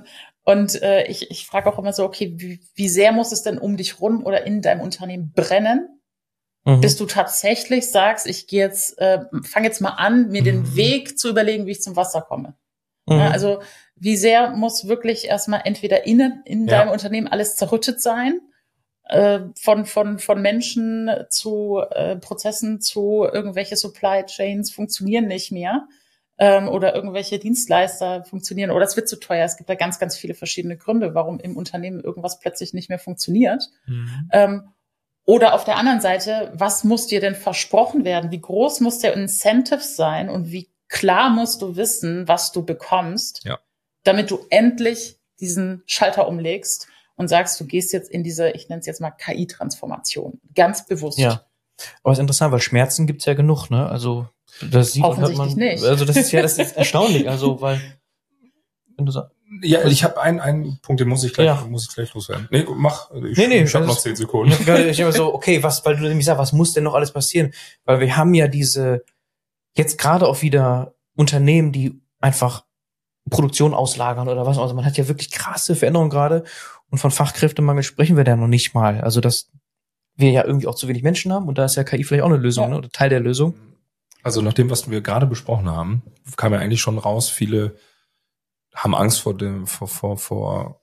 Und äh, ich, ich frage auch immer so, okay, wie, wie sehr muss es denn um dich rum oder in deinem Unternehmen brennen, mhm. bis du tatsächlich sagst, ich gehe jetzt, äh, fange jetzt mal an, mir mhm. den Weg zu überlegen, wie ich zum Wasser komme. Mhm. Ja, also wie sehr muss wirklich erstmal entweder innen in ja. deinem Unternehmen alles zerrüttet sein, von von von Menschen zu äh, Prozessen zu irgendwelche Supply Chains funktionieren nicht mehr ähm, oder irgendwelche Dienstleister funktionieren oder es wird zu teuer. Es gibt da ganz ganz viele verschiedene Gründe, warum im Unternehmen irgendwas plötzlich nicht mehr funktioniert. Mhm. Ähm, oder auf der anderen Seite, was muss dir denn versprochen werden? Wie groß muss der Incentive sein und wie klar musst du wissen, was du bekommst, ja. damit du endlich diesen Schalter umlegst und sagst, du gehst jetzt in diese, ich nenne es jetzt mal K I-Transformation, ganz bewusst. Ja, aber es ist interessant, weil Schmerzen gibt's ja genug, ne? Also das sieht Offensichtlich man, nicht. Also das ist ja, das ist erstaunlich, also weil wenn du sagst, ja, ich habe einen einen Punkt, den muss ich gleich ja. muss ich gleich loswerden. Nee, mach. Ich, nee, nee, ich habe noch zehn Sekunden. Ich habe immer so, okay, was, weil du nämlich sagst, was muss denn noch alles passieren? Weil wir haben ja diese jetzt gerade auch wieder Unternehmen, die einfach Produktion auslagern oder was. Also man hat ja wirklich krasse Veränderungen gerade. Und von Fachkräftemangel sprechen wir da noch nicht mal. Also, dass wir ja irgendwie auch zu wenig Menschen haben und da ist ja K I vielleicht auch eine Lösung, ja. ne? Oder Teil der Lösung. Also nach dem, was wir gerade besprochen haben, kam ja eigentlich schon raus, viele haben Angst vor dem, vor, vor, vor,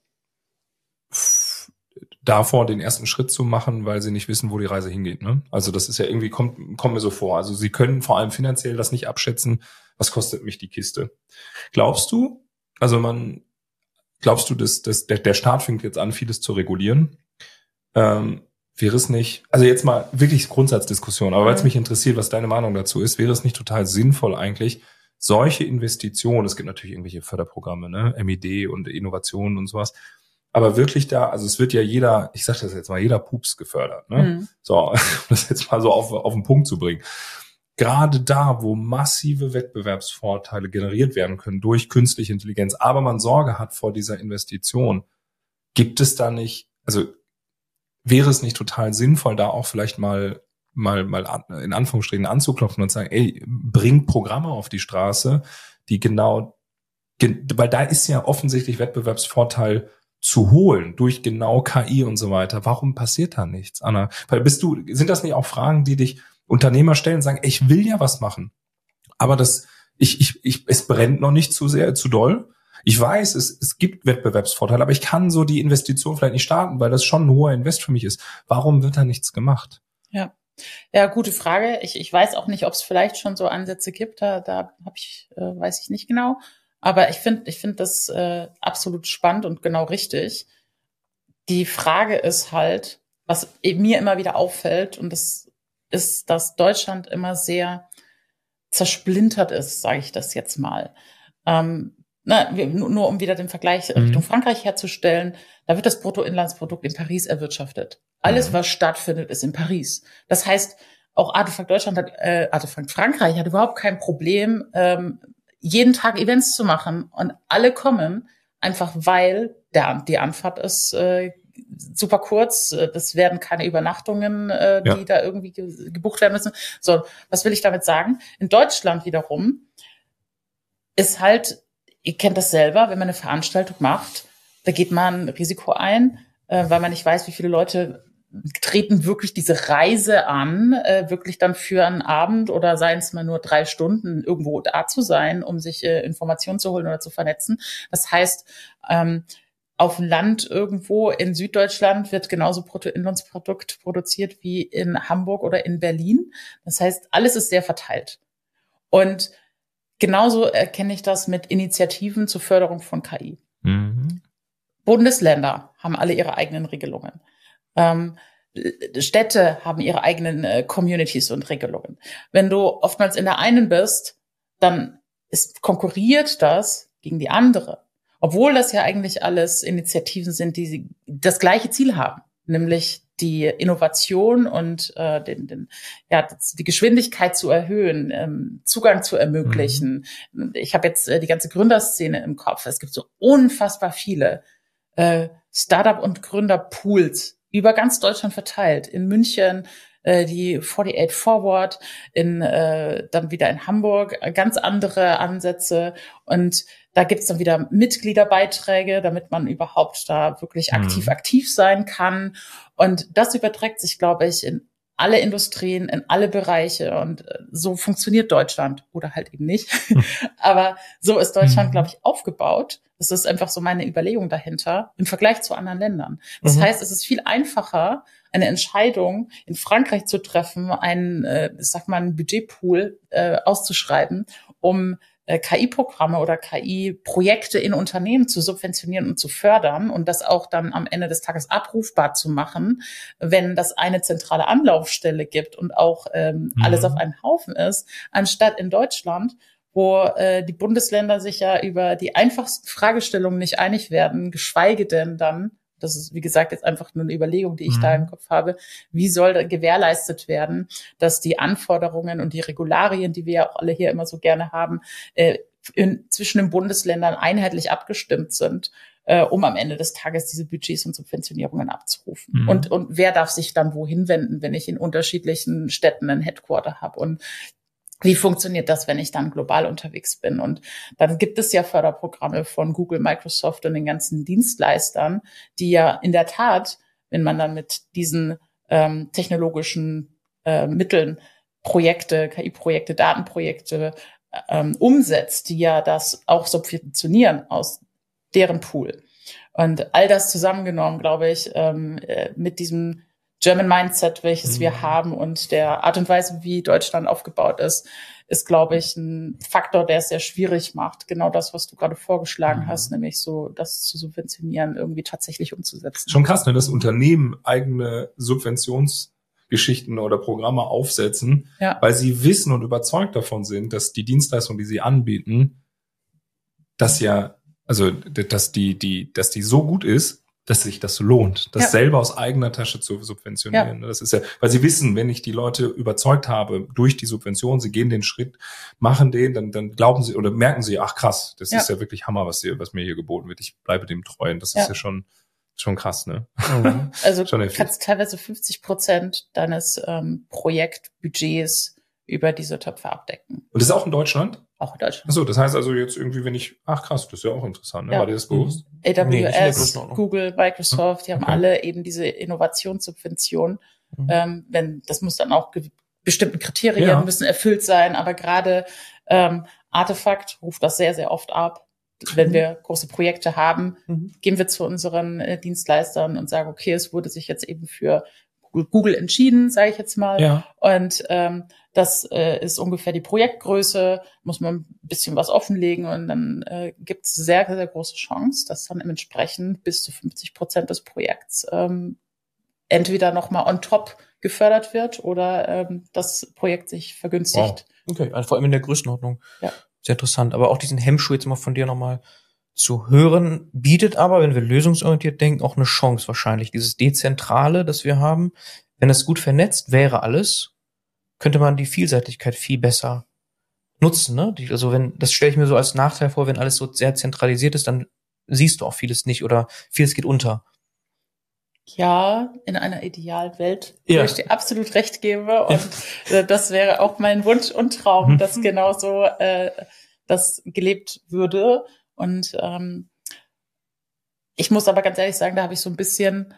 f- davor, den ersten Schritt zu machen, weil sie nicht wissen, wo die Reise hingeht, ne? Also das ist ja irgendwie, kommt, kommt mir so vor. Also sie können vor allem finanziell das nicht abschätzen. Was kostet mich die Kiste? Glaubst du, also man, Glaubst du, dass, dass der, der Staat fängt jetzt an, vieles zu regulieren? Ähm, wäre es nicht, also jetzt mal wirklich Grundsatzdiskussion, aber weil es mich interessiert, was deine Meinung dazu ist, wäre es nicht total sinnvoll eigentlich, solche Investitionen, es gibt natürlich irgendwelche Förderprogramme, ne, M I D und Innovationen und sowas, aber wirklich da, also es wird ja jeder, ich sage das jetzt mal, jeder Pups gefördert, ne? Mhm. So, das jetzt mal so auf, auf den Punkt zu bringen. Gerade da, wo massive Wettbewerbsvorteile generiert werden können durch künstliche Intelligenz, aber man Sorge hat vor dieser Investition, gibt es da nicht, also wäre es nicht total sinnvoll, da auch vielleicht mal mal mal in Anführungsstrichen anzuklopfen und sagen, ey, bring Programme auf die Straße, die genau, weil da ist ja offensichtlich Wettbewerbsvorteil zu holen durch genau K I und so weiter. Warum passiert da nichts, Anna? Weil bist du, sind das nicht auch Fragen, die dich Unternehmer stellen und sagen, ey, ich will ja was machen, aber das, ich, ich, ich, es brennt noch nicht zu sehr, zu doll. Ich weiß, es, es gibt Wettbewerbsvorteile, aber ich kann so die Investition vielleicht nicht starten, weil das schon ein hoher Invest für mich ist. Warum wird da nichts gemacht? Ja, ja, gute Frage. Ich, ich weiß auch nicht, ob es vielleicht schon so Ansätze gibt. Da, da habe ich, äh, weiß ich nicht genau. Aber ich finde, ich finde das äh, absolut spannend und genau richtig. Die Frage ist halt, was mir immer wieder auffällt, und das ist, dass Deutschland immer sehr zersplintert ist, sage ich das jetzt mal. Ähm, na, nur, nur um wieder den Vergleich mhm. Richtung Frankreich herzustellen, da wird das Bruttoinlandsprodukt in Paris erwirtschaftet. Alles, mhm. was stattfindet, ist in Paris. Das heißt, auch Artefakt Deutschland hat, äh, Artefakt Frankreich hat überhaupt kein Problem, ähm, jeden Tag Events zu machen und alle kommen, einfach weil der, die Anfahrt ist äh, super kurz, das werden keine Übernachtungen, äh, die ja. da irgendwie ge- gebucht werden müssen. So, was will ich damit sagen? In Deutschland wiederum ist halt, ihr kennt das selber, wenn man eine Veranstaltung macht, da geht man ein Risiko ein, äh, weil man nicht weiß, wie viele Leute treten wirklich diese Reise an, äh, wirklich dann für einen Abend oder seien es mal nur drei Stunden irgendwo da zu sein, um sich äh, Informationen zu holen oder zu vernetzen. Das heißt, ähm, auf dem Land irgendwo in Süddeutschland wird genauso Bruttoinlandsprodukt produziert wie in Hamburg oder in Berlin. Das heißt, alles ist sehr verteilt. Und genauso erkenne ich das mit Initiativen zur Förderung von K I. Mhm. Bundesländer haben alle ihre eigenen Regelungen. Ähm, Städte haben ihre eigenen äh, Communities und Regelungen. Wenn du oftmals in der einen bist, dann ist, konkurriert das gegen die andere. Obwohl das ja eigentlich alles Initiativen sind, die das gleiche Ziel haben, nämlich die Innovation und äh, den, den, ja, die Geschwindigkeit zu erhöhen, ähm, Zugang zu ermöglichen. Mhm. Ich habe jetzt äh, die ganze Gründerszene im Kopf. Es gibt so unfassbar viele äh, Startup- und Gründerpools über ganz Deutschland verteilt. In München äh, die achtundvierzig Forward, in äh, dann wieder in Hamburg äh, ganz andere Ansätze und da gibt's dann wieder Mitgliederbeiträge, damit man überhaupt da wirklich aktiv mhm. aktiv sein kann. Und das überträgt sich, glaube ich, in alle Industrien, in alle Bereiche. Und so funktioniert Deutschland oder halt eben nicht. Mhm. Aber so ist Deutschland, mhm. glaube ich, aufgebaut. Das ist einfach so meine Überlegung dahinter im Vergleich zu anderen Ländern. Das mhm. heißt, es ist viel einfacher, eine Entscheidung in Frankreich zu treffen, einen, äh, ich sag mal, einen Budgetpool äh, auszuschreiben, um K I-Programme oder K I-Projekte in Unternehmen zu subventionieren und zu fördern und das auch dann am Ende des Tages abrufbar zu machen, wenn das eine zentrale Anlaufstelle gibt und auch ähm, mhm. alles auf einem Haufen ist, anstatt in Deutschland, wo äh, die Bundesländer sich ja über die einfachsten Fragestellungen nicht einig werden, geschweige denn dann, das ist, wie gesagt, jetzt einfach nur eine Überlegung, die ich mhm. da im Kopf habe. Wie soll da gewährleistet werden, dass die Anforderungen und die Regularien, die wir ja auch alle hier immer so gerne haben, äh, in, zwischen den Bundesländern einheitlich abgestimmt sind, äh, um am Ende des Tages diese Budgets und Subventionierungen abzurufen. Mhm. Und, und wer darf sich dann wohin wenden, wenn ich in unterschiedlichen Städten ein Headquarter habe? Und wie funktioniert das, wenn ich dann global unterwegs bin? Und dann gibt es ja Förderprogramme von Google, Microsoft und den ganzen Dienstleistern, die ja in der Tat, wenn man dann mit diesen ähm, technologischen äh, Mitteln Projekte, K I-Projekte, Datenprojekte ähm, umsetzt, die ja das auch subventionieren aus deren Pool. Und all das zusammengenommen, glaube ich, ähm, äh, mit diesem German Mindset, welches mhm. wir haben und der Art und Weise, wie Deutschland aufgebaut ist, ist, glaube ich, ein Faktor, der es sehr schwierig macht, genau das, was du gerade vorgeschlagen mhm. hast, nämlich so das zu subventionieren, irgendwie tatsächlich umzusetzen. Schon krass, ne, dass Unternehmen eigene Subventionsgeschichten oder Programme aufsetzen, ja. weil sie wissen und überzeugt davon sind, dass die Dienstleistung, die sie anbieten, dass ja, also dass die, die, dass die so gut ist, dass sich das lohnt, das ja. selber aus eigener Tasche zu subventionieren. Ja. Das ist ja, weil sie wissen, wenn ich die Leute überzeugt habe durch die Subvention, sie gehen den Schritt, machen den, dann, dann glauben sie oder merken sie, ach krass, das ja. ist ja wirklich Hammer, was hier, was mir hier geboten wird. Ich bleibe dem treu. Und das ja. ist ja schon, schon krass, ne? Mhm. Also du kannst teilweise fünfzig Prozent deines ähm, Projektbudgets über diese Töpfe abdecken. Und das ist auch in Deutschland? Auch in Deutschland. Achso, das heißt also jetzt irgendwie, wenn ich, ach krass, das ist ja auch interessant, ne? Ja. War dir das bewusst? A W S, nee, Google, Microsoft, die haben okay. alle eben diese Innovationssubvention. Mhm. Ähm, wenn, das muss dann auch ge- bestimmten Kriterien ja. müssen erfüllt sein, aber gerade ähm, Artefakt ruft das sehr, sehr oft ab. Wenn wir große Projekte haben, mhm. gehen wir zu unseren äh, Dienstleistern und sagen, okay, es wurde sich jetzt eben für Google entschieden, sage ich jetzt mal. Ja. Und ähm, das äh, ist ungefähr die Projektgröße, muss man ein bisschen was offenlegen und dann äh, gibt es sehr, sehr große Chance, dass dann entsprechend bis zu fünfzig Prozent des Projekts ähm, entweder nochmal on top gefördert wird oder ähm, das Projekt sich vergünstigt. Wow. Okay, also vor allem in der Größenordnung. Ja. Sehr interessant. Aber auch diesen Hemmschuh jetzt mal von dir nochmal zu hören, bietet aber, wenn wir lösungsorientiert denken, auch eine Chance wahrscheinlich. Dieses Dezentrale, das wir haben, wenn es gut vernetzt wäre alles, könnte man die Vielseitigkeit viel besser nutzen, ne? Die, also wenn, das stelle ich mir so als Nachteil vor, wenn alles so sehr zentralisiert ist, dann siehst du auch vieles nicht oder vieles geht unter. Ja, in einer idealen Welt, ja. wo ich dir absolut recht gebe. Und äh, das wäre auch mein Wunsch und Traum, dass genauso äh, das gelebt würde. Und ähm, ich muss aber ganz ehrlich sagen, da habe ich so ein bisschen,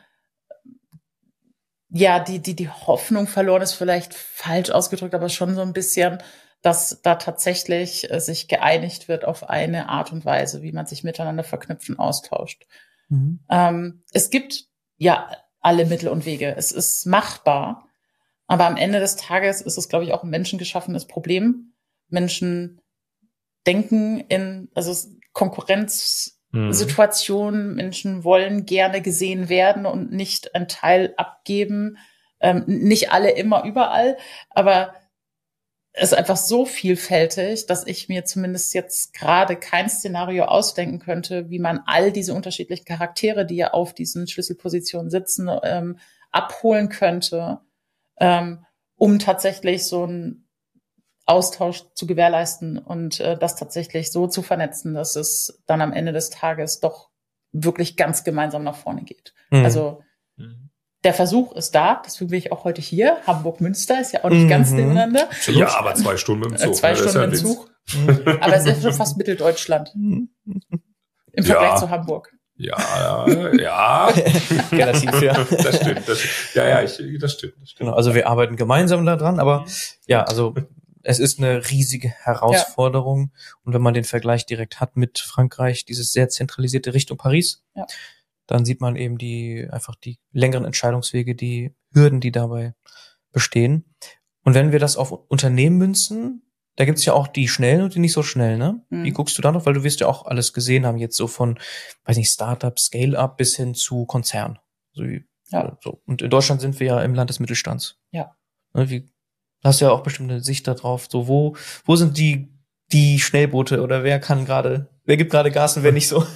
ja, die die die Hoffnung verloren, ist vielleicht falsch ausgedrückt, aber schon so ein bisschen, dass da tatsächlich äh, sich geeinigt wird auf eine Art und Weise, wie man sich miteinander verknüpfen, austauscht. Mhm. Ähm, es gibt ja alle Mittel und Wege. Es ist machbar. Aber am Ende des Tages ist es, glaube ich, auch ein menschengeschaffenes Problem. Menschen denken in, also Konkurrenzsituationen. Mhm. Menschen wollen gerne gesehen werden und nicht einen Teil abgeben. Ähm, nicht alle immer überall, aber es ist einfach so vielfältig, dass ich mir zumindest jetzt gerade kein Szenario ausdenken könnte, wie man all diese unterschiedlichen Charaktere, die ja auf diesen Schlüsselpositionen sitzen, ähm, abholen könnte, ähm, um tatsächlich so einen Austausch zu gewährleisten und äh, das tatsächlich so zu vernetzen, dass es dann am Ende des Tages doch wirklich ganz gemeinsam nach vorne geht. Mhm. Also mhm. Der Versuch ist da, deswegen bin ich auch heute hier. Hamburg-Münster ist ja auch nicht mhm. ganz nebeneinander. Ja, aber zwei Stunden mit dem Zug. Äh, zwei Stunden mit dem Zug. Aber es ist schon fast Mitteldeutschland. Im Vergleich ja. zu Hamburg. Ja, ja, ja. Relativ, ja. Das stimmt, das stimmt. Ja, ja, ich, das stimmt, das stimmt. Genau, also wir arbeiten gemeinsam daran, aber ja, also es ist eine riesige Herausforderung. Ja. Und wenn man den Vergleich direkt hat mit Frankreich, dieses sehr zentralisierte Richtung Paris, ja. dann sieht man eben die, einfach die längeren Entscheidungswege, die Hürden, die dabei bestehen. Und wenn wir das auf Unternehmen münzen, da gibt's ja auch die schnellen und die nicht so schnell, ne? Mhm. Wie guckst du da noch? Weil du wirst ja auch alles gesehen haben, jetzt so von, weiß nicht, Startup, Scale-up bis hin zu Konzern. So, wie, ja. so. Und in Deutschland sind wir ja im Land des Mittelstands. Ja. Wie, hast du ja auch bestimmt eine Sicht darauf, so wo, wo sind die, die Schnellboote oder wer kann gerade, wer gibt gerade Gas und wer nicht so?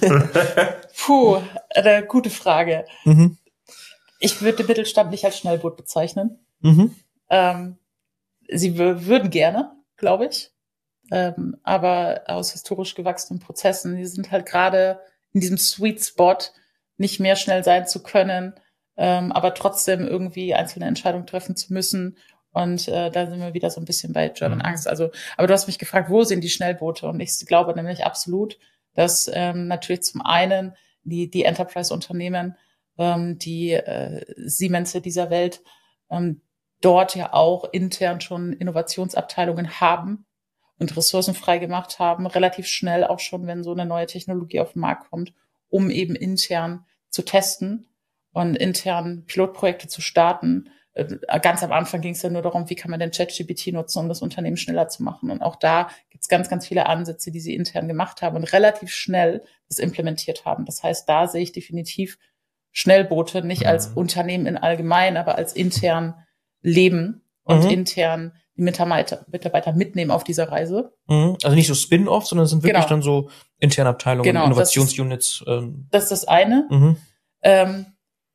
Puh, eine gute Frage. Mhm. Ich würde den Mittelstand nicht als Schnellboot bezeichnen. Mhm. Ähm, sie w- würden gerne, glaube ich. Ähm, aber aus historisch gewachsenen Prozessen, die sind halt gerade in diesem Sweet Spot, nicht mehr schnell sein zu können, ähm, aber trotzdem irgendwie einzelne Entscheidungen treffen zu müssen. Und äh, da sind wir wieder so ein bisschen bei German mhm. Angst. Also, aber du hast mich gefragt, wo sind die Schnellboote? Und ich glaube nämlich absolut, dass ähm, natürlich zum einen die die Enterprise-Unternehmen, ähm, die äh, Siemens dieser Welt, ähm, dort ja auch intern schon Innovationsabteilungen haben und Ressourcen frei gemacht haben, relativ schnell auch schon, wenn so eine neue Technologie auf den Markt kommt, um eben intern zu testen und intern Pilotprojekte zu starten. Ganz am Anfang ging es ja nur darum, wie kann man denn ChatGPT nutzen, um das Unternehmen schneller zu machen. Und auch da gibt es ganz, ganz viele Ansätze, die sie intern gemacht haben und relativ schnell das implementiert haben. Das heißt, da sehe ich definitiv Schnellboote nicht mhm. als Unternehmen in allgemein, aber als intern Leben und mhm. intern die Mitarbeiter, Mitarbeiter mitnehmen auf dieser Reise. Mhm. Also nicht so Spin-off, sondern es sind wirklich genau. dann so interne Abteilungen, genau, Innovationsunits. Das, ähm. das ist das eine. Mhm. Ähm,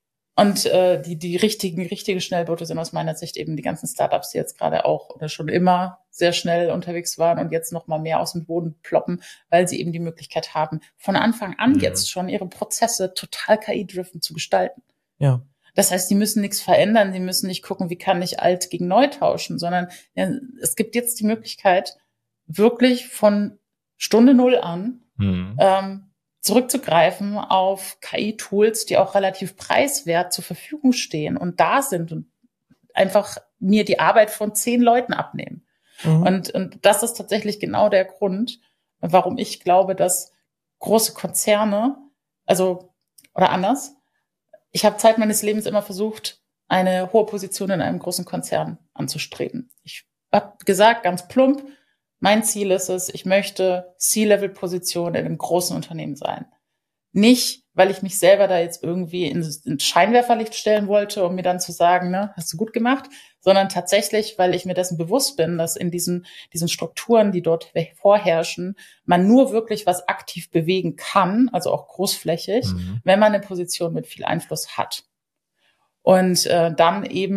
und äh, die die richtigen richtige Schnellboote sind aus meiner Sicht eben die ganzen Startups, die jetzt gerade auch oder schon immer sehr schnell unterwegs waren und jetzt noch mal mehr aus dem Boden ploppen, weil sie eben die Möglichkeit haben, von Anfang an mhm. jetzt schon ihre Prozesse total K I-driven zu gestalten. Ja. Das heißt, die müssen nichts verändern, die müssen nicht gucken, wie kann ich alt gegen neu tauschen, sondern ja, es gibt jetzt die Möglichkeit, wirklich von Stunde Null an mhm. ähm, zurückzugreifen auf K I-Tools, die auch relativ preiswert zur Verfügung stehen und da sind und einfach mir die Arbeit von zehn Leuten abnehmen. Mhm. Und, und das ist tatsächlich genau der Grund, warum ich glaube, dass große Konzerne, also oder anders, ich habe Zeit meines Lebens immer versucht, eine hohe Position in einem großen Konzern anzustreben. Ich habe gesagt, ganz plump, mein Ziel ist es, ich möchte C-Level-Position in einem großen Unternehmen sein. Nicht, weil ich mich selber da jetzt irgendwie ins Scheinwerferlicht stellen wollte, um mir dann zu sagen, ne, hast du gut gemacht, sondern tatsächlich, weil ich mir dessen bewusst bin, dass in diesen, diesen Strukturen, die dort vorherrschen, man nur wirklich was aktiv bewegen kann, also auch großflächig, mhm. wenn man eine Position mit viel Einfluss hat. Und äh, dann eben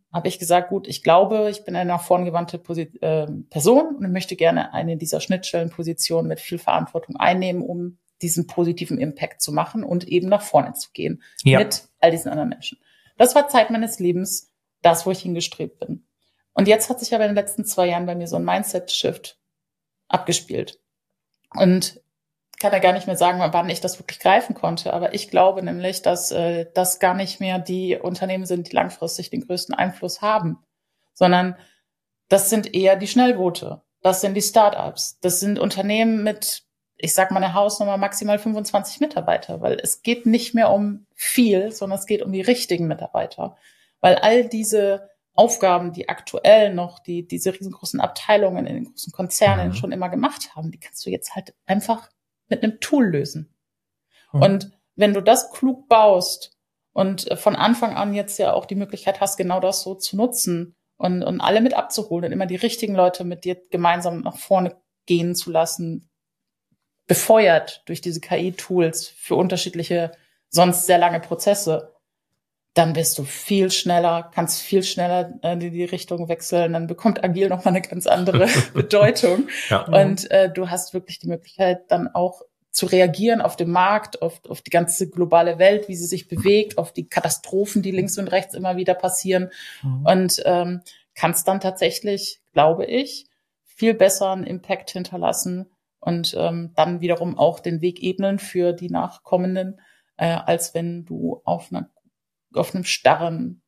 habe ich gesagt, gut, ich glaube, ich bin eine nach vorn gewandte Posi- äh, Person und möchte gerne eine dieser Schnittstellenpositionen mit viel Verantwortung einnehmen, um diesen positiven Impact zu machen und eben nach vorne zu gehen ja. mit all diesen anderen Menschen. Das war Zeit meines Lebens, das, wo ich hingestrebt bin. Und jetzt hat sich aber in den letzten zwei Jahren bei mir so ein Mindset-Shift abgespielt. Und kann ja gar nicht mehr sagen, wann ich das wirklich greifen konnte. Aber ich glaube nämlich, dass äh, das gar nicht mehr die Unternehmen sind, die langfristig den größten Einfluss haben, sondern das sind eher die Schnellboote. Das sind die Startups. Das sind Unternehmen mit, ich sag mal, eine Hausnummer maximal fünfundzwanzig Mitarbeiter, weil es geht nicht mehr um viel, sondern es geht um die richtigen Mitarbeiter. Weil all diese Aufgaben, die aktuell noch die diese riesengroßen Abteilungen in den großen Konzernen mhm. schon immer gemacht haben, die kannst du jetzt halt einfach mit einem Tool lösen. Mhm. Und wenn du das klug baust und von Anfang an jetzt ja auch die Möglichkeit hast, genau das so zu nutzen und, und alle mit abzuholen und immer die richtigen Leute mit dir gemeinsam nach vorne gehen zu lassen, befeuert durch diese K I-Tools für unterschiedliche, sonst sehr lange Prozesse, dann bist du viel schneller, kannst viel schneller in die Richtung wechseln, dann bekommt agil nochmal eine ganz andere Bedeutung. Ja. Und äh, du hast wirklich die Möglichkeit, dann auch zu reagieren auf den Markt, auf, auf die ganze globale Welt, wie sie sich bewegt, auf die Katastrophen, die links und rechts immer wieder passieren. Mhm. Und ähm, kannst dann tatsächlich, glaube ich, viel besser einen Impact hinterlassen und ähm, dann wiederum auch den Weg ebnen für die Nachkommenden, äh, als wenn du auf einer auf einem starren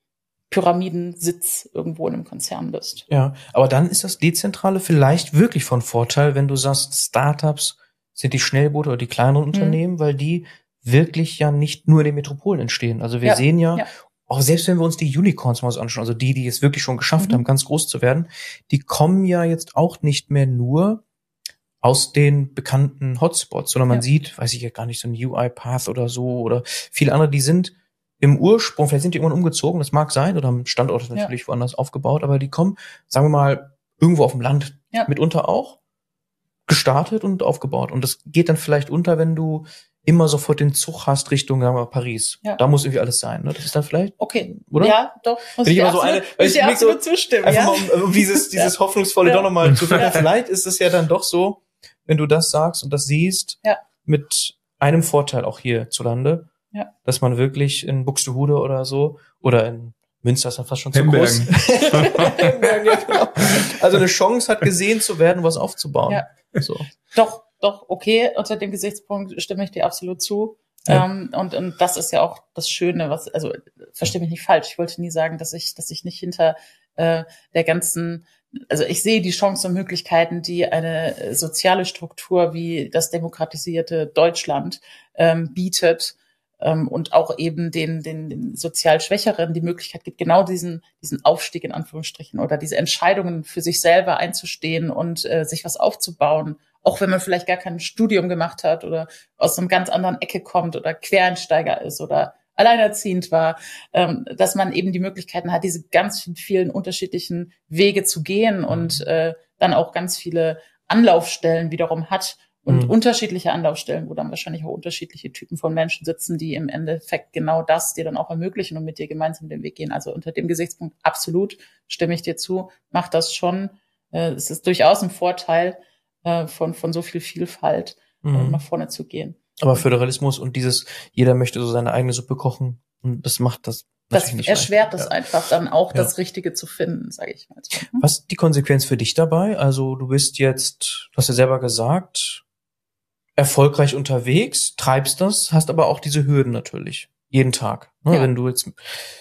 Pyramidensitz irgendwo in einem Konzern bist. Ja, aber dann ist das Dezentrale vielleicht wirklich von Vorteil, wenn du sagst, Startups sind die Schnellboote oder die kleineren mhm. Unternehmen, weil die wirklich ja nicht nur in den Metropolen entstehen. Also wir ja, sehen ja, ja, auch selbst wenn wir uns die Unicorns mal so anschauen, also die, die es wirklich schon geschafft mhm. haben, ganz groß zu werden, die kommen ja jetzt auch nicht mehr nur aus den bekannten Hotspots, sondern man ja. sieht, weiß ich ja gar nicht, so ein UiPath oder so oder viele andere, die sind im Ursprung, vielleicht sind die irgendwann umgezogen, das mag sein, oder haben Standorte natürlich ja. woanders aufgebaut, aber die kommen, sagen wir mal, irgendwo auf dem Land ja. mitunter auch, gestartet und aufgebaut. Und das geht dann vielleicht unter, wenn du immer sofort den Zug hast Richtung, sagen wir, Paris. Ja. Da muss irgendwie alles sein, ne? Das ist dann vielleicht, okay, oder? Ja, doch. Muss ich, ich immer so eine, weil ich, ich absolut so, zustimmen, einfach ja? mal, um, um dieses, dieses ja. Hoffnungsvolle ja. doch nochmal zu finden. Vielleicht ist es ja dann doch so, wenn du das sagst und das siehst, ja. mit einem Vorteil auch hierzulande, ja. dass man wirklich in Buxtehude oder so, oder in Münster ist dann fast schon zu groß. Hembergen, ja, genau. Also eine Chance hat, gesehen zu werden, was aufzubauen. Ja. So. Doch, doch, okay, unter dem Gesichtspunkt stimme ich dir absolut zu. Ja. Ähm, und, und das ist ja auch das Schöne, was, also verstehe mich nicht falsch, ich wollte nie sagen, dass ich, dass ich nicht hinter äh, der ganzen, also ich sehe die Chancen und Möglichkeiten, die eine soziale Struktur wie das demokratisierte Deutschland ähm, bietet, und auch eben den, den, den sozial Schwächeren die Möglichkeit gibt, genau diesen, diesen Aufstieg in Anführungsstrichen oder diese Entscheidungen für sich selber einzustehen und äh, sich was aufzubauen, auch wenn man vielleicht gar kein Studium gemacht hat oder aus einer ganz anderen Ecke kommt oder Quereinsteiger ist oder alleinerziehend war, ähm, dass man eben die Möglichkeiten hat, diese ganz vielen unterschiedlichen Wege zu gehen und äh, dann auch ganz viele Anlaufstellen wiederum hat, und mhm. unterschiedliche Anlaufstellen, wo dann wahrscheinlich auch unterschiedliche Typen von Menschen sitzen, die im Endeffekt genau das dir dann auch ermöglichen und mit dir gemeinsam den Weg gehen. Also unter dem Gesichtspunkt absolut stimme ich dir zu, macht das schon. Äh, es ist durchaus ein Vorteil, äh, von von so viel Vielfalt mhm. äh, nach vorne zu gehen. Aber Föderalismus und dieses, jeder möchte so seine eigene Suppe kochen, und das macht das Das nicht erschwert es ja. einfach dann auch, ja. das Richtige zu finden, sage ich mal. Hm? Was ist die Konsequenz für dich dabei? Also du bist jetzt, du hast ja selber gesagt, erfolgreich unterwegs, treibst das, hast aber auch diese Hürden natürlich. Jeden Tag. Ne? Ja. Wenn du jetzt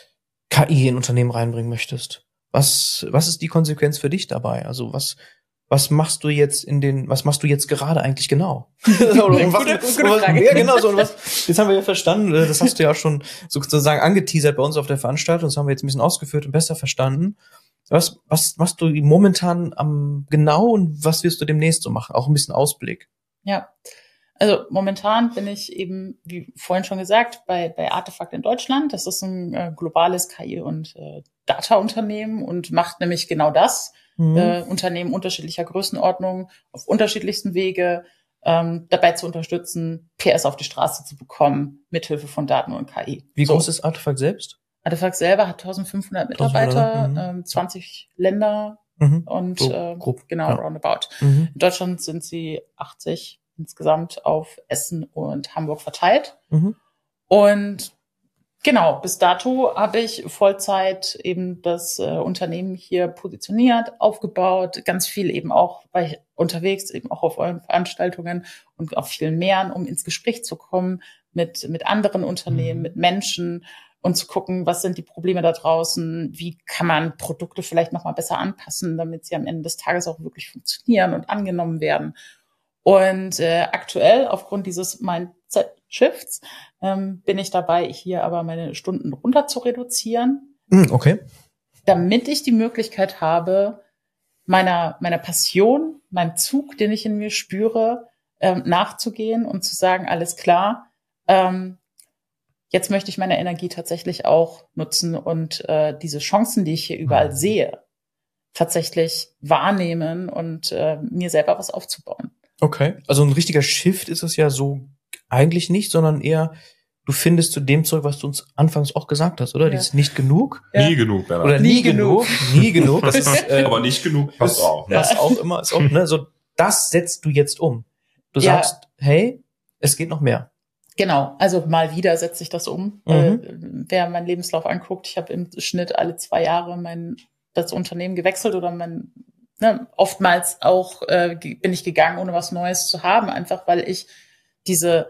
K I in Unternehmen reinbringen möchtest. Was, was ist die Konsequenz für dich dabei? Also was, was machst du jetzt in den, was machst du jetzt gerade eigentlich genau? Oder was, gute, gute was, Frage. Ja, genau so. Und was, jetzt haben wir ja verstanden, das hast du ja auch schon sozusagen angeteasert bei uns auf der Veranstaltung, das haben wir jetzt ein bisschen ausgeführt und besser verstanden. Was, was machst du momentan am genau und was wirst du demnächst so machen? Auch ein bisschen Ausblick. Ja. Also momentan bin ich eben, wie vorhin schon gesagt, bei, bei Artefakt in Deutschland. Das ist ein äh, globales K I- und äh, Data-Unternehmen und macht nämlich genau das. Mhm. Äh, Unternehmen unterschiedlicher Größenordnung auf unterschiedlichsten Wege ähm, dabei zu unterstützen, P S auf die Straße zu bekommen, mithilfe von Daten und K I. Wie so. groß ist Artefakt selbst? Artefakt selber hat eintausendfünfhundert Mitarbeiter, mhm. ähm, zwanzig Länder mhm. und so, äh, grob, genau, ja. roundabout. Mhm. In Deutschland sind sie achtzig insgesamt auf Essen und Hamburg verteilt. Mhm. Und genau, bis dato habe ich Vollzeit eben das äh, Unternehmen hier positioniert, aufgebaut, ganz viel eben auch, weil ich unterwegs eben auch auf euren Veranstaltungen und auf vielen mehr, um ins Gespräch zu kommen mit mit anderen Unternehmen, mhm. mit Menschen und zu gucken, was sind die Probleme da draußen, wie kann man Produkte vielleicht noch mal besser anpassen, damit sie am Ende des Tages auch wirklich funktionieren und angenommen werden. Und äh, aktuell, aufgrund dieses Mindset-Shifts, ähm, bin ich dabei, hier aber meine Stunden runter zu reduzieren. Okay. Damit ich die Möglichkeit habe, meiner meiner Passion, meinem Zug, den ich in mir spüre, ähm, nachzugehen und zu sagen, alles klar, ähm, jetzt möchte ich meine Energie tatsächlich auch nutzen und äh, diese Chancen, die ich hier überall mhm. sehe, tatsächlich wahrnehmen und äh, mir selber was aufzubauen. Okay, also ein richtiger Shift ist es ja so eigentlich nicht, sondern eher, du findest zu dem zurück, was du uns anfangs auch gesagt hast, oder? Ja. Dieses nicht genug. Ja. Nie genug, Bernhard. Oder nie, nie genug. genug. Nie genug. Das ist, äh, aber nicht genug passt das, auch. Ne? Das auch immer ist auch, ne? So, das setzt du jetzt um. Du ja. sagst, hey, es geht noch mehr. Genau, also mal wieder setze ich das um. Mhm. Äh, wer meinen Lebenslauf anguckt, ich habe im Schnitt alle zwei Jahre mein das Unternehmen gewechselt oder mein Ne, oftmals auch äh, bin ich gegangen, ohne was Neues zu haben, einfach weil ich diese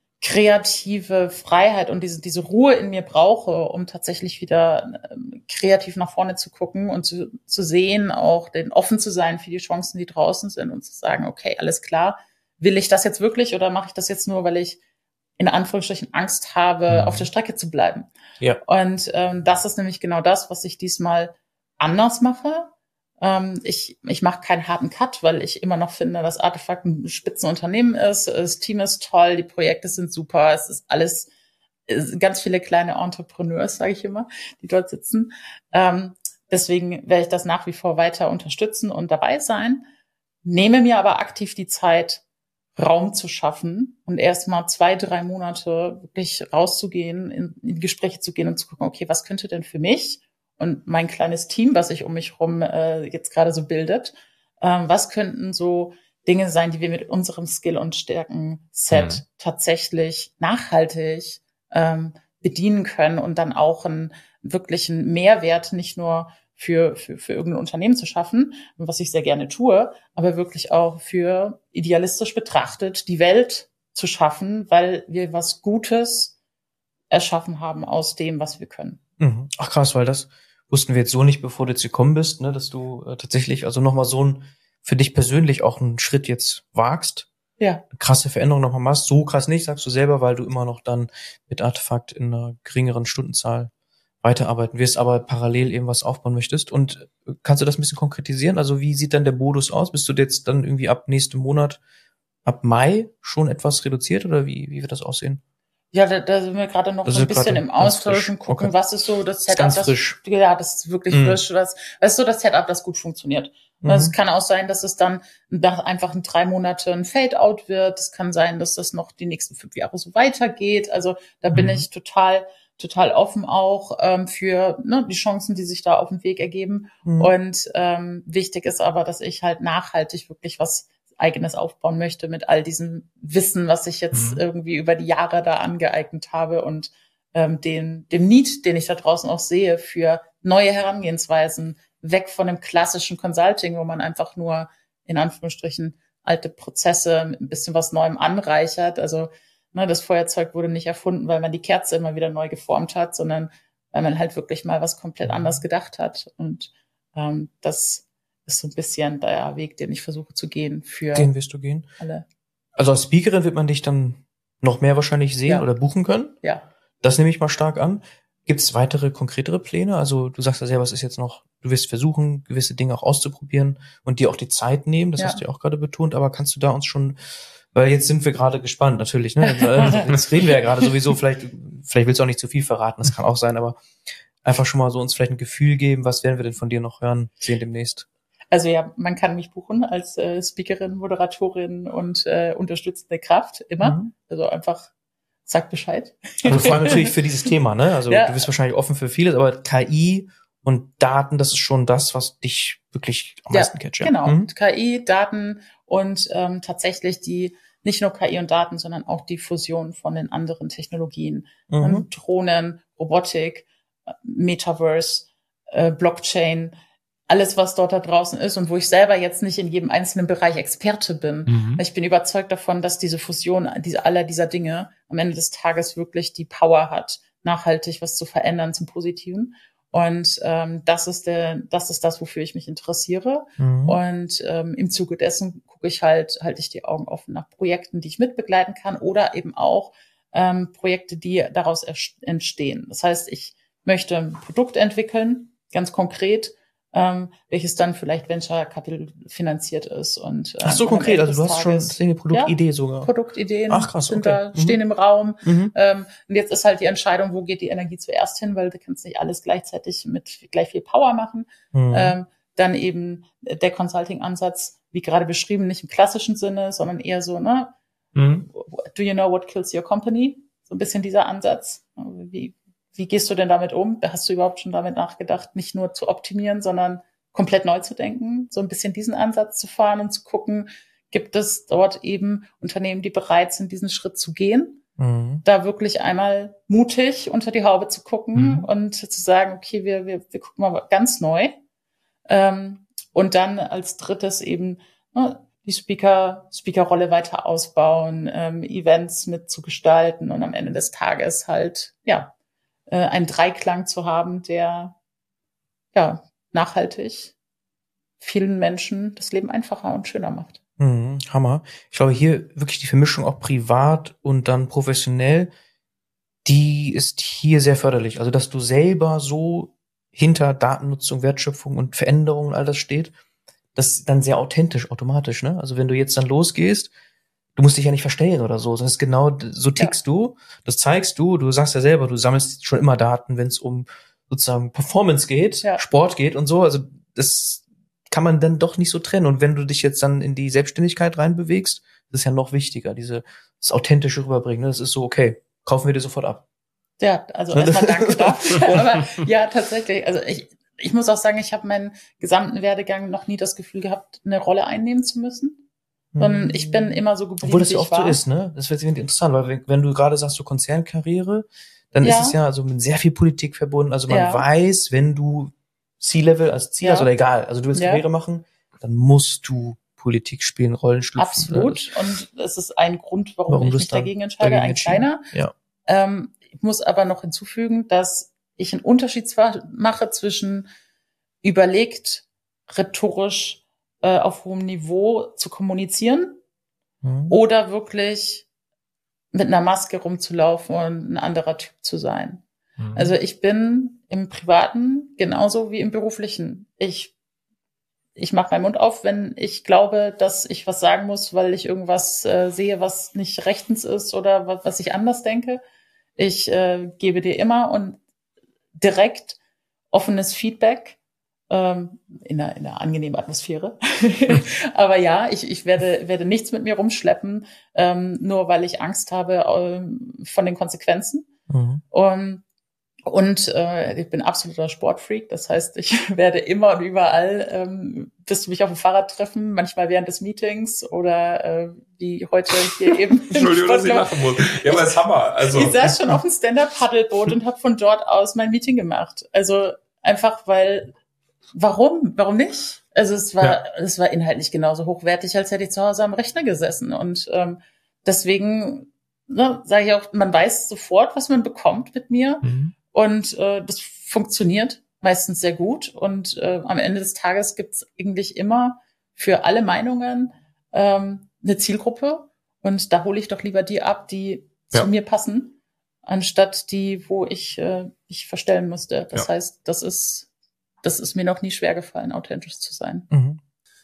kreative Freiheit und diese diese Ruhe in mir brauche, um tatsächlich wieder ähm, kreativ nach vorne zu gucken und zu, zu sehen, auch den offen zu sein für die Chancen, die draußen sind und zu sagen, okay, alles klar, will ich das jetzt wirklich oder mache ich das jetzt nur, weil ich in Anführungsstrichen Angst habe, mhm. auf der Strecke zu bleiben? Ja. Und ähm, das ist nämlich genau das, was ich diesmal anders mache. Ähm, ich ich mache keinen harten Cut, weil ich immer noch finde, dass Artefakt ein Spitzenunternehmen ist. Das Team ist toll, die Projekte sind super. Es ist alles ist ganz viele kleine Entrepreneurs, sage ich immer, die dort sitzen. Ähm, deswegen werde ich das nach wie vor weiter unterstützen und dabei sein. Nehme mir aber aktiv die Zeit, Raum zu schaffen und erst mal zwei, drei Monate wirklich rauszugehen, in, in Gespräche zu gehen und zu gucken, okay, was könnte denn für mich und mein kleines Team, was sich um mich rum äh, jetzt gerade so bildet, ähm, was könnten so Dinge sein, die wir mit unserem Skill- und Stärken-Set mhm. tatsächlich nachhaltig ähm, bedienen können und dann auch einen wirklichen Mehrwert nicht nur für, für, für irgendein Unternehmen zu schaffen, was ich sehr gerne tue, aber wirklich auch für idealistisch betrachtet die Welt zu schaffen, weil wir was Gutes erschaffen haben aus dem, was wir können. Mhm. Ach krass, weil das wussten wir jetzt so nicht, bevor du jetzt gekommen bist, ne, dass du äh, tatsächlich also nochmal so ein, für dich persönlich auch einen Schritt jetzt wagst. Ja. Eine krasse Veränderung nochmal machst. So krass nicht, sagst du selber, weil du immer noch dann mit Artefakt in einer geringeren Stundenzahl weiterarbeiten wirst, aber parallel eben was aufbauen möchtest. Und kannst du das ein bisschen konkretisieren? Also wie sieht dann der Modus aus? Bist du jetzt dann irgendwie ab nächstem Monat, ab Mai schon etwas reduziert oder wie, wie wird das aussehen? Ja, da, da sind wir gerade noch so ein bisschen im Austausch und gucken, okay. was ist so das Setup, ganz das, frisch. ja, das ist wirklich mm. frisch, was, was ist so das Setup, das gut funktioniert. Mhm. Es kann auch sein, dass es dann nach einfach in drei Monate ein Fade-out wird. Es kann sein, dass das noch die nächsten fünf Jahre so weitergeht. Also da mhm. bin ich total, total offen auch ähm, für ne, die Chancen, die sich da auf dem Weg ergeben. Mhm. Und ähm, wichtig ist aber, dass ich halt nachhaltig wirklich was Eigenes aufbauen möchte mit all diesem Wissen, was ich jetzt mhm. irgendwie über die Jahre da angeeignet habe und ähm, den, dem Need, den ich da draußen auch sehe für neue Herangehensweisen, weg von dem klassischen Consulting, wo man einfach nur in Anführungsstrichen alte Prozesse mit ein bisschen was Neuem anreichert. Also ne, das Feuerzeug wurde nicht erfunden, weil man die Kerze immer wieder neu geformt hat, sondern weil man halt wirklich mal was komplett anders gedacht hat. Und ähm, das ist so ein bisschen der Weg, den ich versuche zu gehen für Den wirst du gehen? Alle. Also als Speakerin wird man dich dann noch mehr wahrscheinlich sehen ja. oder buchen können? Ja. Das nehme ich mal stark an. Gibt es weitere, konkretere Pläne? Also du sagst ja selber, es ist jetzt noch, du wirst versuchen, gewisse Dinge auch auszuprobieren und dir auch die Zeit nehmen, das ja. hast du ja auch gerade betont, aber kannst du da uns schon, weil jetzt sind wir gerade gespannt natürlich, ne? Jetzt reden wir ja gerade sowieso, vielleicht, vielleicht willst du auch nicht zu viel verraten, das kann auch sein, aber einfach schon mal so uns vielleicht ein Gefühl geben, was werden wir denn von dir noch hören, sehen demnächst? Also ja, man kann mich buchen als äh, Speakerin, Moderatorin und äh, unterstützende Kraft, immer. Mhm. Also einfach sag Bescheid. Also vor allem natürlich für dieses Thema, ne? Also ja. Du bist wahrscheinlich offen für vieles, aber K I und Daten, das ist schon das, was dich wirklich am ja, meisten catcht. Ja, genau. Mhm. K I, Daten und ähm, tatsächlich die, nicht nur K I und Daten, sondern auch die Fusion von den anderen Technologien. Mhm. Ähm, Drohnen, Robotik, Metaverse, äh, Blockchain, alles, was dort da draußen ist und wo ich selber jetzt nicht in jedem einzelnen Bereich Experte bin. Mhm. Ich bin überzeugt davon, dass diese Fusion diese, aller dieser Dinge am Ende des Tages wirklich die Power hat, nachhaltig was zu verändern zum Positiven. Und ähm, das ist der, das ist das, wofür ich mich interessiere. Mhm. Und ähm, im Zuge dessen gucke ich halt, halte ich die Augen offen nach Projekten, die ich mitbegleiten kann oder eben auch ähm, Projekte, die daraus entstehen. Das heißt, ich möchte ein Produkt entwickeln, ganz konkret, ähm, welches dann vielleicht Venture Capital finanziert ist. Und, ähm, Ach so, konkret, also du hast Tages, schon eine Produktidee ja, sogar. Produktideen Ach, krass, sind okay. da, stehen mhm. im Raum. Mhm. Ähm, und jetzt ist halt die Entscheidung, wo geht die Energie zuerst hin, weil du kannst nicht alles gleichzeitig mit gleich viel Power machen. Mhm. Ähm, dann eben der Consulting-Ansatz, wie gerade beschrieben, nicht im klassischen Sinne, sondern eher so, ne, mhm. do you know what kills your company? So ein bisschen dieser Ansatz. Wie, wie gehst du denn damit um? Hast du überhaupt schon damit nachgedacht, nicht nur zu optimieren, sondern komplett neu zu denken, so ein bisschen diesen Ansatz zu fahren und zu gucken, gibt es dort eben Unternehmen, die bereit sind, diesen Schritt zu gehen, mhm. da wirklich einmal mutig unter die Haube zu gucken mhm. und zu sagen, okay, wir, wir, wir gucken mal ganz neu. Ähm, und dann als drittes eben ne, die Speaker, Speaker-Rolle weiter ausbauen, ähm, Events mitzugestalten und am Ende des Tages halt, ja, äh, einen Dreiklang zu haben, der, ja, nachhaltig vielen Menschen das Leben einfacher und schöner macht. Mhm, Hammer. Ich glaube, hier wirklich die Vermischung auch privat und dann professionell, die ist hier sehr förderlich. Also, dass du selber so hinter Datennutzung, Wertschöpfung und Veränderung und all das steht, das ist dann sehr authentisch automatisch, ne? Also, wenn du jetzt dann losgehst, du musst dich ja nicht verstellen oder so. Das ist genau, so tickst ja. du, das zeigst du, du sagst ja selber, du sammelst schon immer Daten, wenn es um sozusagen Performance geht, ja. Sport geht und so. Also das kann man dann doch nicht so trennen. Und wenn du dich jetzt dann in die Selbstständigkeit reinbewegst, das ist ja noch wichtiger, diese das authentische Rüberbringen. Das ist so, okay, kaufen wir dir sofort ab. Ja, also erstmal danke dafür. Aber ja, tatsächlich. Also ich, ich muss auch sagen, ich habe meinen gesamten Werdegang noch nie das Gefühl gehabt, eine Rolle einnehmen zu müssen. Sondern ich bin immer so geblieben, obwohl das ja oft so ist, ne? Das wird interessant, weil wenn, wenn du gerade sagst, so Konzernkarriere, dann ja. ist es ja also mit sehr viel Politik verbunden. Also man ja. weiß, wenn du C-Level als Ziel ja. hast oder egal, also du willst ja. Karriere machen, dann musst du Politik spielen, Rollen schlüpfen. Absolut. Ne? Und das ist ein Grund, warum, warum ich mich dagegen entscheide, dagegen ein kleiner. Ja. Ähm, ich muss aber noch hinzufügen, dass ich einen Unterschied mache zwischen überlegt, rhetorisch äh, auf hohem Niveau zu kommunizieren mhm. oder wirklich mit einer Maske rumzulaufen und ein anderer Typ zu sein. Mhm. Also ich bin im Privaten genauso wie im Beruflichen. Ich ich mache meinen Mund auf, wenn ich glaube, dass ich was sagen muss, weil ich irgendwas äh, sehe, was nicht rechtens ist oder was, was ich anders denke. Ich äh, gebe dir immer und direkt offenes Feedback ähm, in einer, in einer angenehmen Atmosphäre. Aber ja, ich, ich werde, werde nichts mit mir rumschleppen, ähm, nur weil ich Angst habe ähm, von den Konsequenzen. Mhm. Und Und äh, ich bin absoluter Sportfreak. Das heißt, ich werde immer und überall, ähm, wirst du mich auf dem Fahrrad treffen, manchmal während des Meetings oder äh, wie heute hier eben. Entschuldigung, dass ich lachen muss. Ja, aber es ist Hammer. Also. Ich saß schon auf dem Stand-Up-Paddelboot und habe von dort aus mein Meeting gemacht. Also einfach, weil, warum? Warum nicht? Also es war, ja. es war inhaltlich genauso hochwertig, als hätte ich zu Hause am Rechner gesessen. Und ähm, deswegen ne, sage ich auch, man weiß sofort, was man bekommt mit mir. Mhm. Und äh, das funktioniert meistens sehr gut. Und äh, am Ende des Tages gibt's eigentlich immer für alle Meinungen ähm, eine Zielgruppe. Und da hole ich doch lieber die ab, die ja. zu mir passen, anstatt die, wo ich äh, mich verstellen musste. Das ja. heißt, das ist, das ist mir noch nie schwer gefallen, authentisch zu sein. Mhm.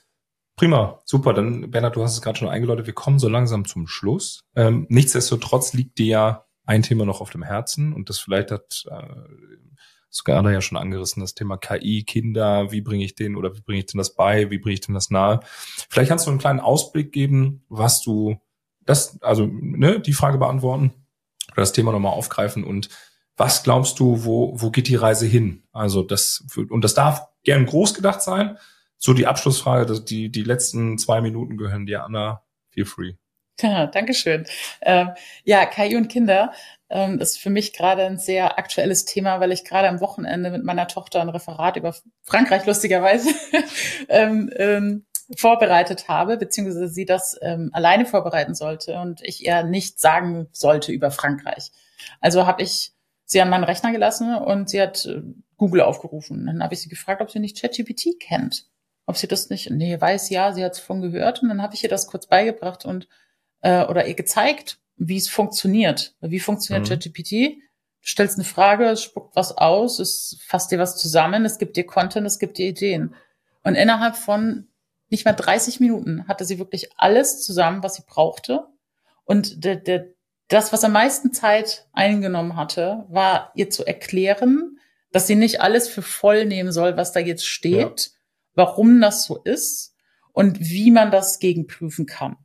Prima, super. Dann, Bernhard, du hast es gerade schon eingeläutet. Wir kommen so langsam zum Schluss. Ähm, nichtsdestotrotz liegt dir ja ein Thema noch auf dem Herzen und das vielleicht hat äh, sogar ja schon angerissen, das Thema K I, Kinder, wie bringe ich denen oder wie bringe ich denen das bei, wie bringe ich denen das nahe? Vielleicht kannst du einen kleinen Ausblick geben, was du, das, also ne, die Frage beantworten, das Thema nochmal aufgreifen. Und was glaubst du, wo, wo geht die Reise hin? Also das, und das darf gern groß gedacht sein. So die Abschlussfrage, die, die letzten zwei Minuten gehören dir, Anna. Feel free. Ja, Dankeschön. Ähm, ja, K I und Kinder ähm, ist für mich gerade ein sehr aktuelles Thema, weil ich gerade am Wochenende mit meiner Tochter ein Referat über Frankreich lustigerweise ähm, ähm, vorbereitet habe, beziehungsweise sie das ähm, alleine vorbereiten sollte und ich ihr nichts sagen sollte über Frankreich. Also habe ich sie an meinen Rechner gelassen und sie hat äh, Google aufgerufen. Dann habe ich sie gefragt, ob sie nicht ChatGPT kennt. Ob sie das nicht, nee, weiß ja, sie hat es von gehört. Und dann habe ich ihr das kurz beigebracht und äh, oder ihr gezeigt, wie es funktioniert. Wie funktioniert mhm. ChatGPT? Du stellst eine Frage, es spuckt was aus, es fasst dir was zusammen, es gibt dir Content, es gibt dir Ideen. Und innerhalb von nicht mal dreißig Minuten hatte sie wirklich alles zusammen, was sie brauchte. Und der, der, das, was am meisten Zeit eingenommen hatte, war ihr zu erklären, dass sie nicht alles für voll nehmen soll, was da jetzt steht, ja. warum das so ist und wie man das gegenprüfen kann.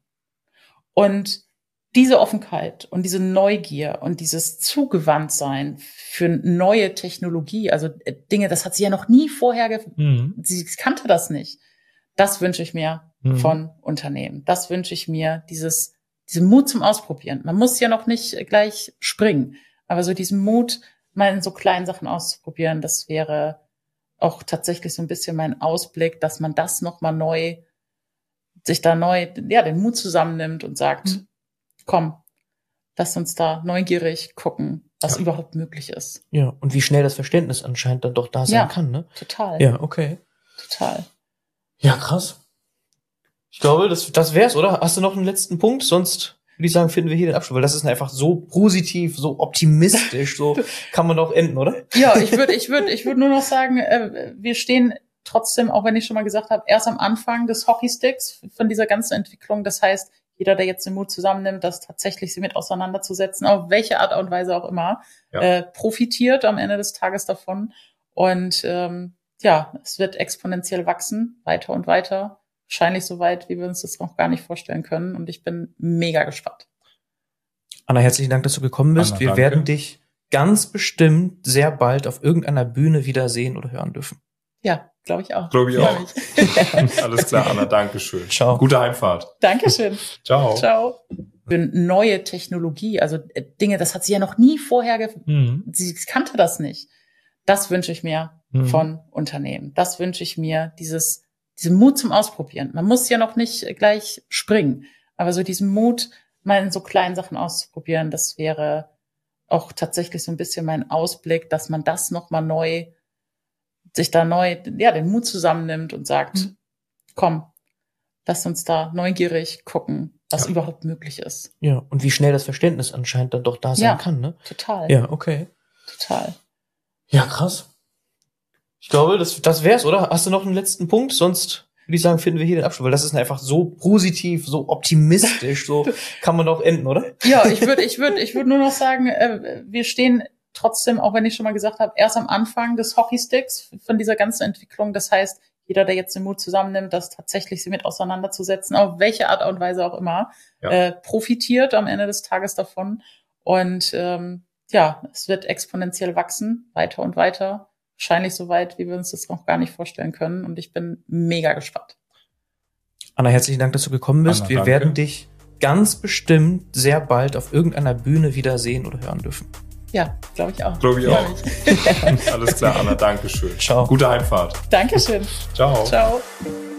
Und diese Offenheit und diese Neugier und dieses Zugewandtsein für neue Technologie, also Dinge, das hat sie ja noch nie vorher, ge- mhm. sie kannte das nicht. Das wünsche ich mir mhm. von Unternehmen. Das wünsche ich mir, dieses, diesen Mut zum Ausprobieren. Man muss ja noch nicht gleich springen, aber so diesen Mut, mal in so kleinen Sachen auszuprobieren, das wäre auch tatsächlich so ein bisschen mein Ausblick, dass man das nochmal neu, sich da neu, ja, den Mut zusammennimmt und sagt, mhm. komm, lass uns da neugierig gucken, was ja. überhaupt möglich ist. Ja, und wie schnell das Verständnis anscheinend dann doch da sein ja, kann, ne? Total. Ja, okay. Total. Ja, krass. Ich glaube, das, das wär's, oder? Hast du noch einen letzten Punkt? Sonst würde ich sagen, finden wir hier den Abschluss, weil das ist einfach so positiv, so optimistisch, so kann man doch enden, oder? Ja, ich würde, ich würde, ich würde nur noch sagen, äh, wir stehen trotzdem, auch wenn ich schon mal gesagt habe, erst am Anfang des Hockeysticks von dieser ganzen Entwicklung. Das heißt, jeder, der jetzt den Mut zusammennimmt, das tatsächlich sich mit auseinanderzusetzen, auf welche Art und Weise auch immer, ja. äh, profitiert am Ende des Tages davon. Und ähm, ja, es wird exponentiell wachsen, weiter und weiter. Wahrscheinlich so weit, wie wir uns das noch gar nicht vorstellen können. Und ich bin mega gespannt. Anna, herzlichen Dank, dass du gekommen bist. Anna, wir danke. werden dich ganz bestimmt sehr bald auf irgendeiner Bühne wiedersehen oder hören dürfen. Ja, glaube ich auch. Glaube ich auch. Ich. Alles klar, Anna, danke schön. Ciao. Gute Heimfahrt. Dankeschön. Ciao. Ciao. Für neue Technologie, also Dinge, das hat sie ja noch nie vorher, ge- mhm. sie kannte das nicht. Das wünsche ich mir mhm. von Unternehmen. Das wünsche ich mir, dieses, diesen Mut zum Ausprobieren. Man muss ja noch nicht gleich springen, aber so diesen Mut, mal in so kleinen Sachen auszuprobieren, das wäre auch tatsächlich so ein bisschen mein Ausblick, dass man das nochmal neu, sich da neu, ja, den Mut zusammennimmt und sagt, mhm. komm, lass uns da neugierig gucken, was ja. überhaupt möglich ist. Ja, und wie schnell das Verständnis anscheinend dann doch da sein ja, kann, ne? Total. Ja, okay. Total. Ja, krass. Ich glaube, das, das wär's, oder? Hast du noch einen letzten Punkt? Sonst würde ich sagen, finden wir hier den Abschluss, weil das ist einfach so positiv, so optimistisch, so kann man doch enden, oder? Ja, ich würde, ich würde, ich würde nur noch sagen, äh, wir stehen trotzdem, auch wenn ich schon mal gesagt habe, erst am Anfang des Hockeysticks von dieser ganzen Entwicklung. Das heißt, jeder, der jetzt den Mut zusammennimmt, das tatsächlich sich mit auseinanderzusetzen, auf welche Art und Weise auch immer, ja. äh, profitiert am Ende des Tages davon. Und ähm, ja, es wird exponentiell wachsen, weiter und weiter. Wahrscheinlich so weit, wie wir uns das noch gar nicht vorstellen können. Und ich bin mega gespannt. Anna, herzlichen Dank, dass du gekommen bist. Anna, wir danke. werden dich ganz bestimmt sehr bald auf irgendeiner Bühne wiedersehen oder hören dürfen. Ja, glaube ich auch. Glaube ich auch. Ich. Alles klar, Anna, danke schön. Ciao. Gute Heimfahrt. Dankeschön. Ciao. Ciao.